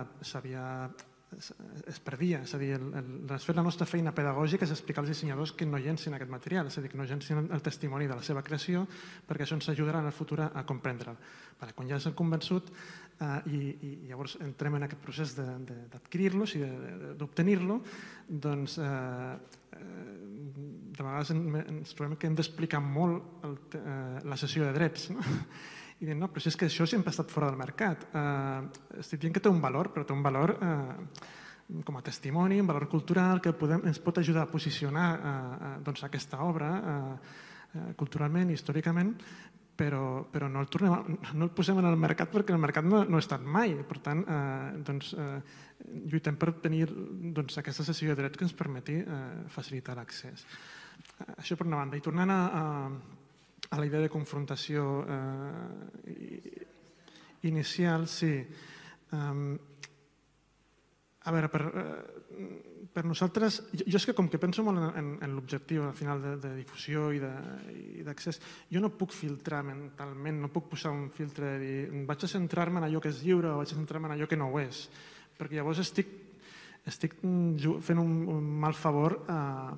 es perdia, és a dir, la nostra feina pedagògica és explicar als dissenyadors que no llencin aquest material, és a dir, que no llencin el testimoni de la seva creació, perquè això ens ajudarà en el futur a comprendre'l. Quan ja s'han convençut i llavors entrem en aquest procés d'adquirir-lo i d'obtenir-lo, doncs de vegades ens trobem que hem d'explicar molt la cessió de drets, i diem, no, però si és que això sempre ha estat fora del mercat. Estic dient que té un valor, però té un valor com a testimoni, un valor cultural que ens pot ajudar a posicionar aquesta obra culturalment i històricament, però no el posem en el mercat perquè el mercat no ha estat mai. Per tant, lluitem per tenir aquesta cessió de drets que ens permeti facilitar l'accés. Això per una banda. I tornant a la idea de confrontació inicial, sí. A veure, per nosaltres, jo és que com que penso molt en l'objectiu al final de difusió i d'accés, jo no puc filtrar mentalment, no puc posar un filtre de dir vaig a centrar-me en allò que és lliure o vaig a centrar-me en allò que no ho és, perquè llavors estic fent un mal favor a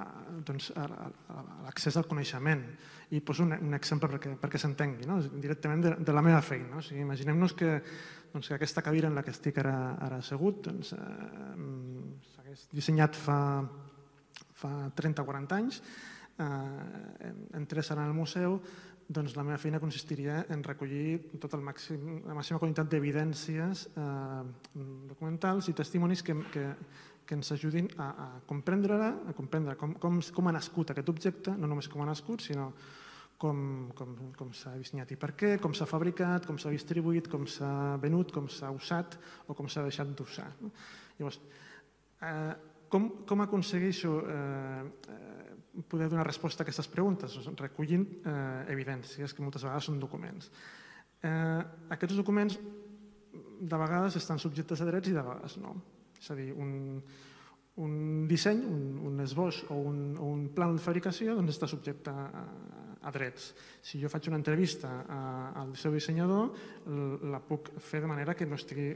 l'accés al coneixement. I poso un exemple perquè s'entengui, directament de la meva feina. Imaginem-nos que aquesta cadira en la que estic ara assegut s'hagués dissenyat fa 30 o 40 anys, entrés ara al museu, doncs la meva feina consistiria en recollir tota la màxima quantitat d'evidències documentals i testimonis que ens ajudin a comprendre com ha nascut aquest objecte, no només com ha nascut, sinó com s'ha dissenyat i per què, com s'ha fabricat, com s'ha distribuït, com s'ha venut, com s'ha usat o com s'ha deixat d'usar. Llavors, com aconsegueixo poder donar resposta a aquestes preguntes? Recollint evidències, que moltes vegades són documents. Aquests documents de vegades estan subjectes a drets i de vegades no. És a dir, un disseny, un esbós o un pla de fabricació està subjecte a drets. Si jo faig una entrevista al seu dissenyador, la puc fer de manera que no estigui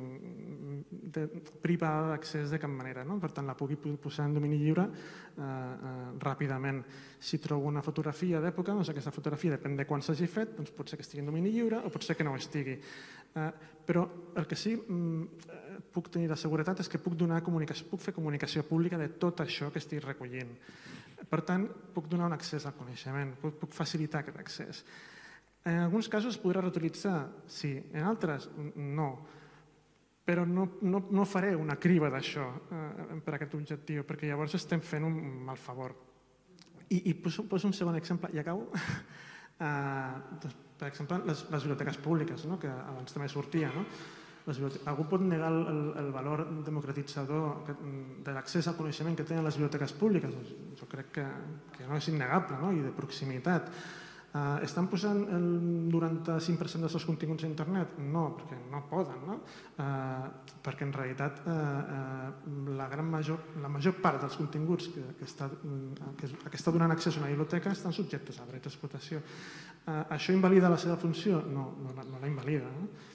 privada d'accés de cap manera. Per tant, la pugui posar en domini lliure ràpidament. Si trobo una fotografia d'època, aquesta fotografia, depèn de quan s'hagi fet, pot ser que estigui en domini lliure o pot ser que no ho estigui. Però el que sí puc tenir la seguretat és que puc fer comunicació pública de tot això que estic recollint. Per tant, puc donar un accés al coneixement, puc facilitar aquest accés. En alguns casos es podrà reutilitzar, sí, en altres no, però no faré una criba d'això per a aquest objectiu, perquè llavors estem fent un mal favor. I poso un segon exemple, i acabo. Per exemple, les biblioteques públiques, que abans també sortia. Algú pot negar el valor democratitzador de l'accés al coneixement que tenen les biblioteques públiques? Jo crec que no és innegable i de proximitat. Estan posant el 95% dels seus continguts a internet? No, perquè no poden, perquè en realitat la major part dels continguts que està donant accés a una biblioteca estan subjectes a drets d'explotació. Això invalida la seva funció? No la invalida.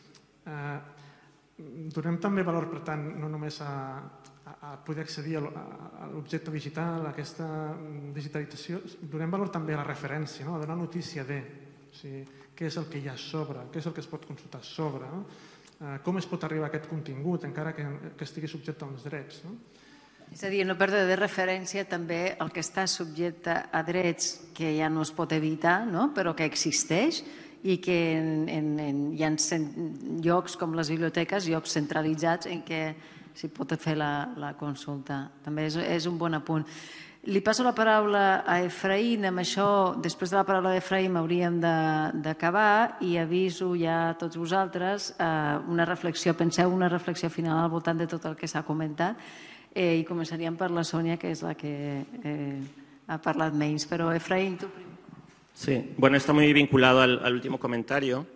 Donem també valor, per tant, no només a poder accedir a l'objecte digital, a aquesta digitalització, donem valor també a la referència, a donar notícia de què és el que hi ha a sobre, què és el que es pot consultar a sobre, com es pot arribar a aquest contingut, encara que estigui subjecte a uns drets. És a dir, no perdre de referència també el que està subjecte a drets que ja no es pot evitar, però que existeix, i que hi ha llocs com les biblioteques, llocs centralitzats en què s'hi pot fer la consulta. També és un bon apunt. Li passo la paraula a Efraïm. Amb això, després de la paraula d'Efraïm, hauríem d'acabar i aviso ja a tots vosaltres una reflexió, penseu una reflexió final al voltant de tot el que s'ha comentat i començaríem per la Sònia, que és la que ha parlat menys. Però Efraïm, tu primer. Sí, bueno, está muy vinculado al último comentario,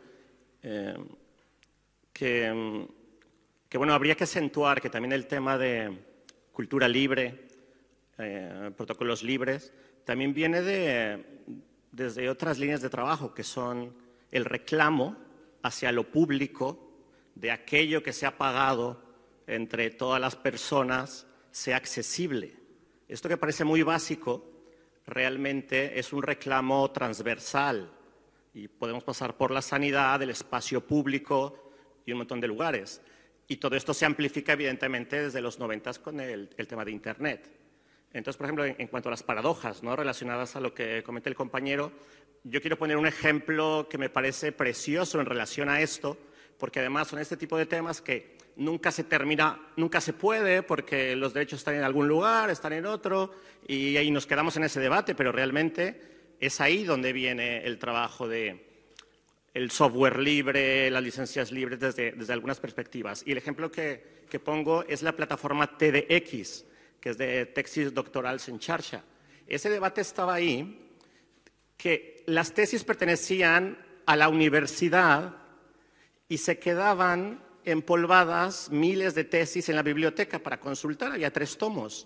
que bueno, habría que acentuar que también el tema de cultura libre, protocolos libres, también viene desde otras líneas de trabajo, que son el reclamo hacia lo público de aquello que se ha pagado entre todas las personas sea accesible. Esto que parece muy básico, realmente es un reclamo transversal y podemos pasar por la sanidad, el espacio público y un montón de lugares. Y todo esto se amplifica evidentemente desde los 90 con el tema de Internet. Entonces, por ejemplo, en cuanto a las paradojas relacionadas a lo que comenta el compañero, yo quiero poner un ejemplo que me parece precioso en relación a esto, porque además son este tipo de temas que nunca se termina, nunca se puede, porque los derechos están en algún lugar, están en otro, y ahí nos quedamos en ese debate, pero realmente es ahí donde viene el trabajo de el software libre, las licencias libres desde algunas perspectivas. Y el ejemplo que pongo es la plataforma TEDx, que es de Tesis Doctorals en Xarxa. Ese debate estaba ahí, que las tesis pertenecían a la universidad y se quedaban empolvadas miles de tesis en la biblioteca para consultar, había 3 tomos.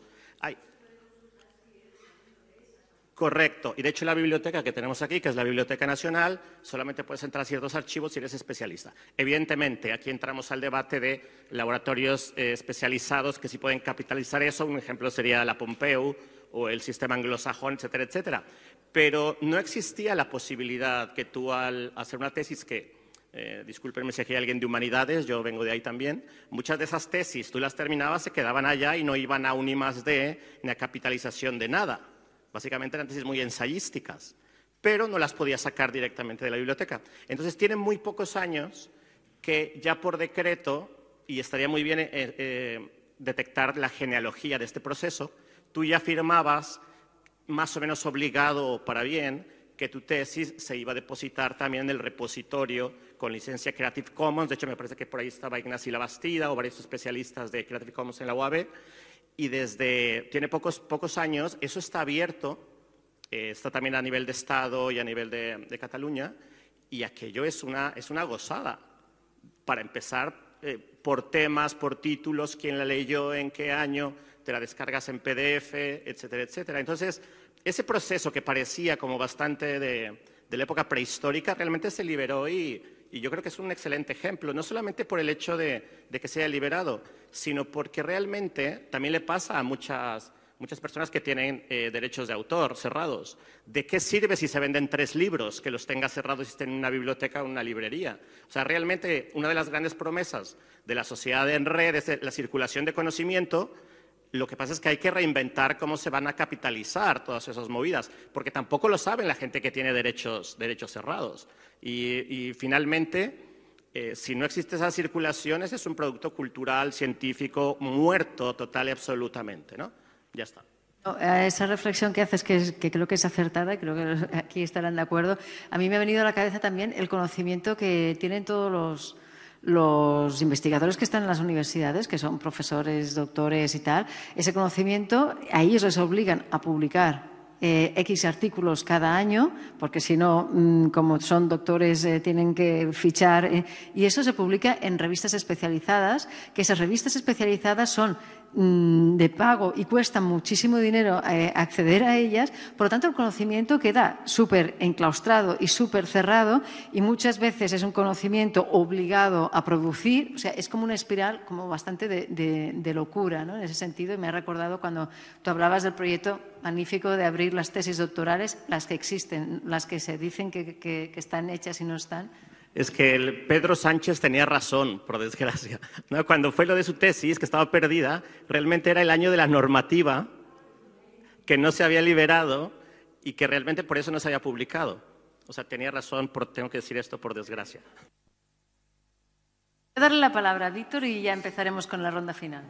Correcto, y de hecho la biblioteca que tenemos aquí, que es la Biblioteca Nacional, solamente puedes entrar a ciertos archivos si eres especialista. Evidentemente, aquí entramos al debate de laboratorios especializados que sí pueden capitalizar eso, un ejemplo sería la Pompeu o el sistema anglosajón, etcétera, etcétera. Pero no existía la posibilidad que tú al hacer una tesis que, discúlpenme si aquí hay alguien de humanidades, yo vengo de ahí también, muchas de esas tesis tú las terminabas, se quedaban allá y no iban a un I+D ni a capitalización de nada. Básicamente eran tesis muy ensayísticas, pero no las podía sacar directamente de la biblioteca. Entonces tienen muy pocos años que ya por decreto, y estaría muy bien detectar la genealogía de este proceso, tú ya firmabas, más o menos obligado o para bien, que tu tesis se iba a depositar también en el repositorio con licencia Creative Commons. De hecho, me parece que por ahí estaba Ignacio Labastida o varios especialistas de Creative Commons en la UAB. Y tiene pocos años, eso está abierto, está también a nivel de Estado y a nivel de Cataluña, y aquello es una gozada. Para empezar, por temas, por títulos, quién la leyó, en qué año, te la descargas en PDF, etcétera, etcétera. Entonces, ese proceso que parecía como bastante de la época prehistórica, realmente se liberó y yo creo que es un excelente ejemplo, no solamente por el hecho de que se haya liberado, sino porque realmente también le pasa a muchas personas que tienen derechos de autor cerrados. ¿De qué sirve si se venden 3 libros que los tengas cerrados y estén en una biblioteca o en una librería? O sea, realmente una de las grandes promesas de la sociedad en red es la circulación de conocimiento. Lo que pasa es que hay que reinventar cómo se van a capitalizar todas esas movidas, porque tampoco lo saben la gente que tiene derechos cerrados. Y finalmente, si no existe esa circulación, ese es un producto cultural, científico, muerto total y absolutamente, ¿no? Ya está. Esa reflexión que haces, que creo que es acertada, creo que aquí estarán de acuerdo, a mí me ha venido a la cabeza también el conocimiento que tienen todos los investigadores que están en las universidades, que son profesores, doctores y tal. Ese conocimiento, a ellos les obligan a publicar X artículos cada año, porque si no, como son doctores, tienen que fichar, y eso se publica en revistas especializadas, que esas revistas especializadas son de pago y cuesta muchísimo dinero acceder a ellas. Por lo tanto, el conocimiento queda súper enclaustrado y súper cerrado, y muchas veces es un conocimiento obligado a producir. O sea, es como una espiral como bastante de locura, ¿no? En ese sentido, y me ha recordado cuando tú hablabas del proyecto magnífico de abrir las tesis doctorales, las que existen, las que se dicen que están hechas y no están. Es que Pedro Sánchez tenía razón, por desgracia, ¿no? Cuando fue lo de su tesis, que estaba perdida, realmente era el año de la normativa, que no se había liberado y que realmente por eso no se había publicado. O sea, tenía razón, tengo que decir esto por desgracia. Voy a darle la palabra a Víctor y ya empezaremos con la ronda final.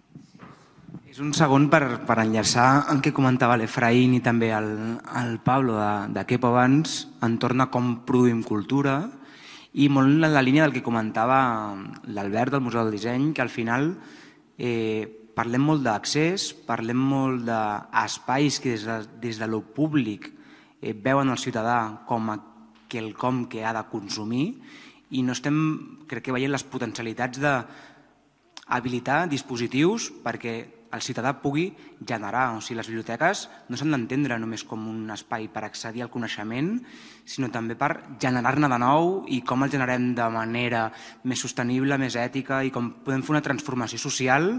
És un segon per enllaçar el que comentava l'Efraín i també el Pablo de Kepo abans, entorn a com produïm cultura, i molt en la línia del que comentava l'Albert del Museu del Disseny, que al final parlem molt d'accés, parlem molt d'espais que des de lo públic veuen el ciutadà com a quelcom que ha de consumir, i no estem, crec que, veient les potencialitats d'habilitar dispositius perquè el ciutadà pugui generar. O sigui, les biblioteques no s'han d'entendre només com un espai per accedir al coneixement, sinó també per generar-ne de nou i com el generem de manera més sostenible, més ètica, i com podem fer una transformació social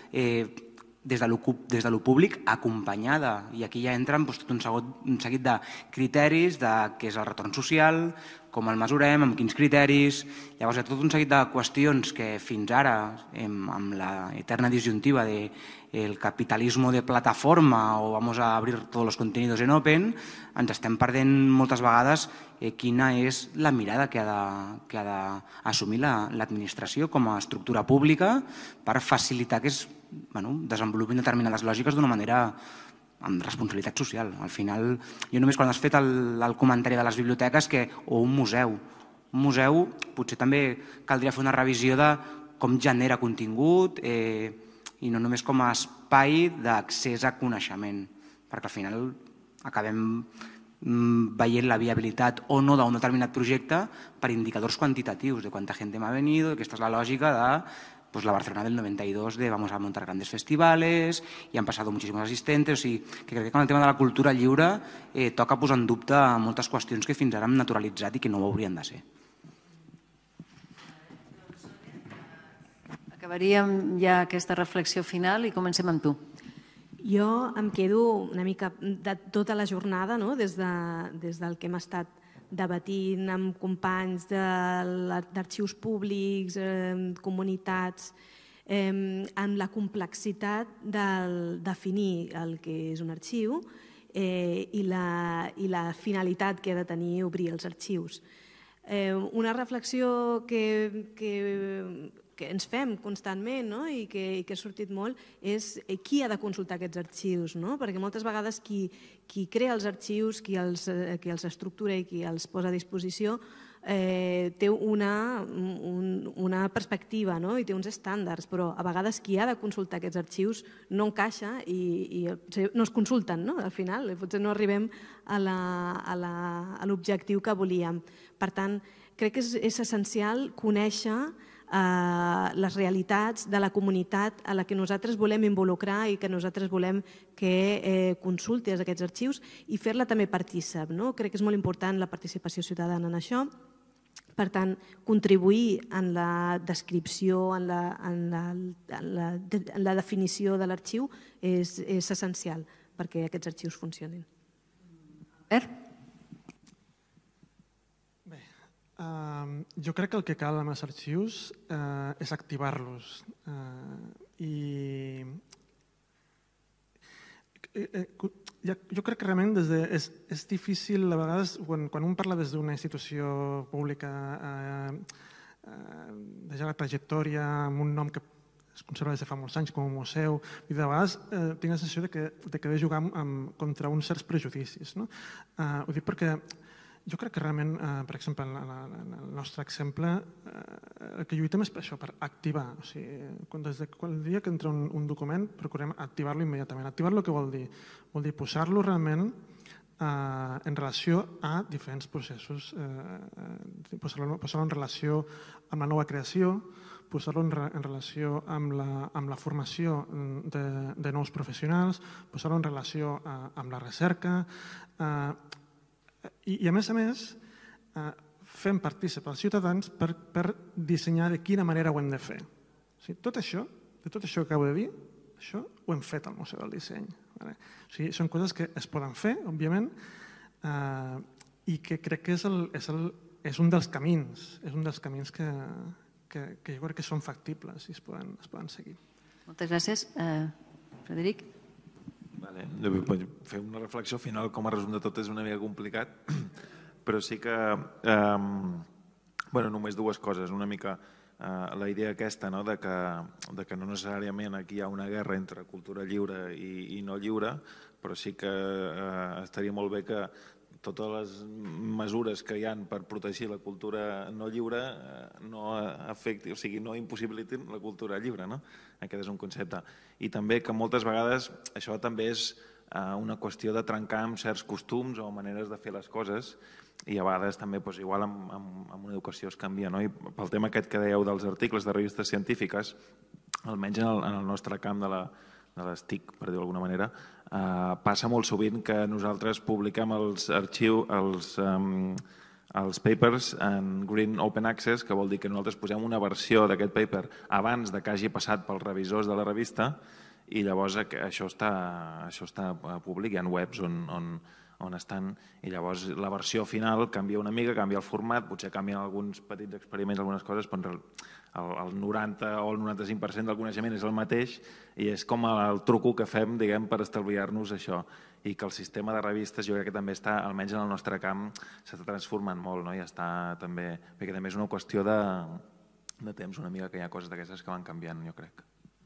des de lo públic acompanyada. I aquí ja entren tot un seguit de criteris de què és el retorn social, com el mesurem, amb quins criteris. Llavors hi ha tot un seguit de qüestions que fins ara, amb la eterna disjuntiva de el capitalismo de plataforma o vamos a abrir todos los contenidos en open, ens estem perdent moltes vegades quina és la mirada que ha d'assumir l'administració com a estructura pública per facilitar que es desenvolupin determinades lògiques d'una manera amb responsabilitat social. Al final, jo només quan has fet el comentari de les biblioteques o un museu potser també caldria fer una revisió de com genera contingut i no només com a espai d'accés a coneixement, perquè al final acabem veient la viabilitat o no d'un determinat projecte per indicadors quantitatius de quanta gent m'ha venido. Aquesta és la lògica de la Barcelona del 92 de vamos a montar grandes festivales y han pasado muchísimos asistentes. O sigui, que crec que con el tema de la cultura lliure toca posar en dubte moltes qüestions que fins ara hem naturalitzat i que no ho haurien de ser. Acabaríem ja aquesta reflexió final i comencem amb tu. Jo em quedo una mica de tota la jornada, des del que hem estat debatint amb companys d'arxius públics, comunitats, en la complexitat de definir el que és un arxiu i la finalitat que ha de tenir obrir els arxius. Una reflexió que ens fem constantment i que ha sortit molt és qui ha de consultar aquests arxius, perquè moltes vegades qui crea els arxius, qui els estructura i qui els posa a disposició té una perspectiva i té uns estàndards, però a vegades qui ha de consultar aquests arxius no encaixa i no es consulten al final, potser no arribem a l'objectiu que volíem. Per tant, crec que és essencial conèixer les realitats de la comunitat a la que nosaltres volem involucrar i que nosaltres volem que consulti aquests arxius i fer-la també partícip. Crec que és molt important la participació ciutadana en això. Per tant, contribuir en la descripció, en la definició de l'arxiu és essencial perquè aquests arxius funcionin. Albert? Jo crec que el que cal amb els arxius és activar-los i jo crec que realment és difícil a vegades quan un parla des d'una institució pública de ja la trajectòria amb un nom que es conserva des de fa molts anys com a museu i de vegades tinc la sensació de que ve jugar contra uns certs prejudicis. Ho dic perquè jo crec que realment, per exemple, en el nostre exemple, el que lluitem és per això, per activar. O sigui, des del dia que entra un document, procurem activar-lo immediatament. Activar-lo què vol dir? Vol dir posar-lo realment en relació a diferents processos, posar-lo en relació amb la nova creació, posar-lo en relació amb la formació de nous professionals, posar-lo en relació amb la recerca, i a més, fem partícip els ciutadans per dissenyar de quina manera ho hem de fer. Tot això que acabo de dir, això ho hem fet al Museu del Disseny. Són coses que es poden fer, òbviament, i que crec que és un dels camins que jo crec que són factibles i es poden seguir. Moltes gràcies. Frederic? Fer una reflexió final com a resum de tot és una mica complicat, però sí que només dues coses. Una mica la idea aquesta de que no necessàriament aquí hi ha una guerra entre cultura lliure i no lliure, però sí que estaria molt bé que totes les mesures que hi ha per protegir la cultura no lliure no afectin, o sigui, no impossibilitin la cultura lliure. Aquest és un concepte. I també que moltes vegades això també és una qüestió de trencar amb certs costums o maneres de fer les coses i a vegades també igual amb una educació es canvia. I pel tema aquest que dèieu dels articles de revistes científiques, almenys en el nostre camp de les TIC, per dir-ho d'alguna manera, passa molt sovint que nosaltres publiquem els papers en Green Open Access, que vol dir que nosaltres posem una versió d'aquest paper abans que hagi passat pels revisors de la revista i llavors això està públic, hi ha webs on estan, i llavors la versió final canvia una mica, canvia el format, potser canvien alguns petits experiments, algunes coses, però el 90 o el 95% del coneixement és el mateix i és com el truco que fem per estalviar-nos això, i que el sistema de revistes jo crec que també està, almenys en el nostre camp, s'està transformant molt i està també, perquè també és una qüestió de temps una mica que hi ha coses d'aquestes que van canviant, jo crec.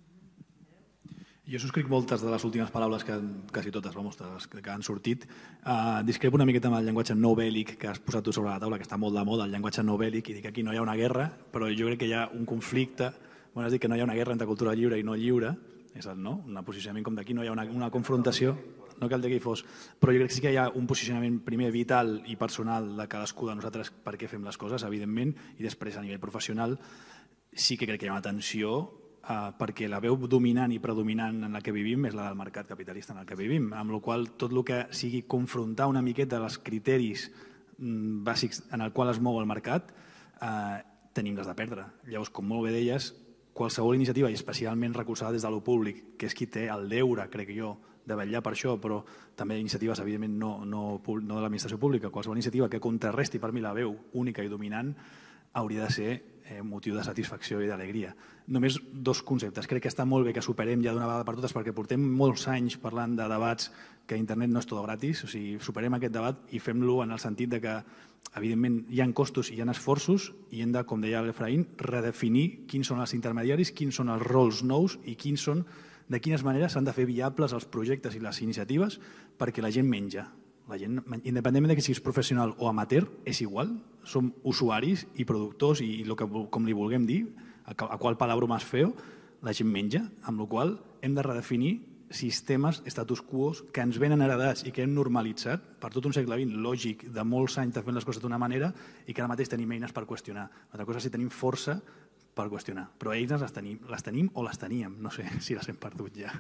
Jo subscric moltes de les últimes paraules, quasi totes, que han sortit. Discrepo una miqueta amb el llenguatge no bèl·lic que has posat tu sobre la taula, que està molt de moda, el llenguatge no bèl·lic, i dic que aquí no hi ha una guerra, però jo crec que hi ha un conflicte. Has dit que no hi ha una guerra entre cultura lliure i no lliure, és un posicionament com d'aquí no hi ha una confrontació. no cal dir que hi fos, però jo crec que sí que hi ha un posicionament primer vital i personal de cadascú de nosaltres per què fem les coses, evidentment, i després a nivell professional sí que crec que hi ha una tensió perquè la veu dominant i predominant en la que vivim és la del mercat capitalista en el que vivim, amb la qual tot el que sigui confrontar una miqueta els criteris bàsics en el qual es mou el mercat tenim les de perdre. Llavors, com molt bé deies, qualsevol iniciativa, i especialment recolzada des de lo públic, que és qui té el deure, crec jo, de vetllar per això, però també iniciatives, evidentment, no de l'administració pública, qualsevol iniciativa que contrarresti per mi la veu única i dominant hauria de ser motiu de satisfacció i d'alegria. Només dos conceptes. Crec que està molt bé que superem ja d'una vegada per totes perquè portem molts anys parlant de debats que internet no és tot gratis, o sigui, superem aquest debat i fem-lo en el sentit de que, evidentment, hi ha costos i hi ha esforços i hem de, com deia l'Efraín, redefinir quins són els intermediaris, quins són els rols nous i de quines maneres s'han de fer viables els projectes i les iniciatives perquè la gent menja. La gent, independentment que siguis professional o amateur, és igual. Som usuaris i productors i com li vulguem dir, a qual palabra más feo, la gent menja, amb la qual hem de redefinir sistemes, status quo, que ens venen heredats i que hem normalitzat per tot un segle XX lògic de molts anys de fer les coses d'una manera i que ara mateix tenim eines per qüestionar. Una cosa és si tenim força per qüestionar, però eines les tenim o les teníem, no sé si les hem perdut ja.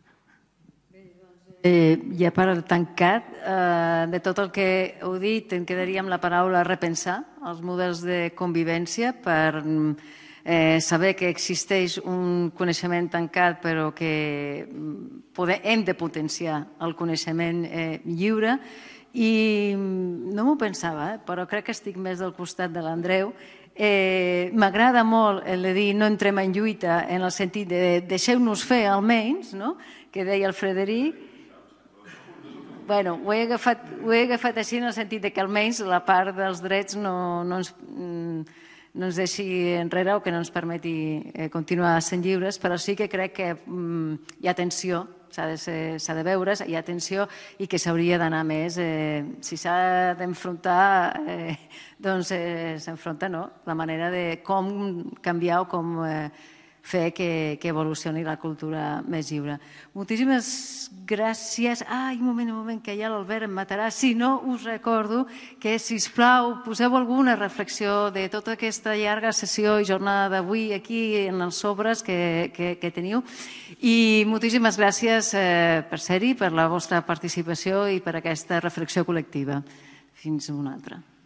Ja per tancat, de tot el que heu dit, em quedaria amb la paraula repensar els models de convivència per saber que existeix un coneixement tancat però que hem de potenciar el coneixement lliure i no m'ho pensava, però crec que estic més del costat de l'Andreu. M'agrada molt el de dir no entrem en lluita en el sentit de deixeu-nos fer almenys, que deia el Frederic. Bueno, ho he agafat així en el sentit que almenys la part dels drets no ens deixi enrere o que no ens permeti continuar sent lliures, però sí que crec que hi ha tensió, s'ha de veure, hi ha tensió i que s'hauria d'anar més. Si s'ha d'enfrontar, doncs s'enfronta, no? La manera de com canviar o com fer que evolucioni la cultura més lliure. Moltíssimes gràcies. Un moment, que ja l'Albert em matarà. Si no, us recordo que, sisplau, poseu alguna reflexió de tota aquesta llarga sessió i jornada d'avui aquí en els sobres que teniu. I moltíssimes gràcies per ser-hi, per la vostra participació i per aquesta reflexió col·lectiva. Fins una altra.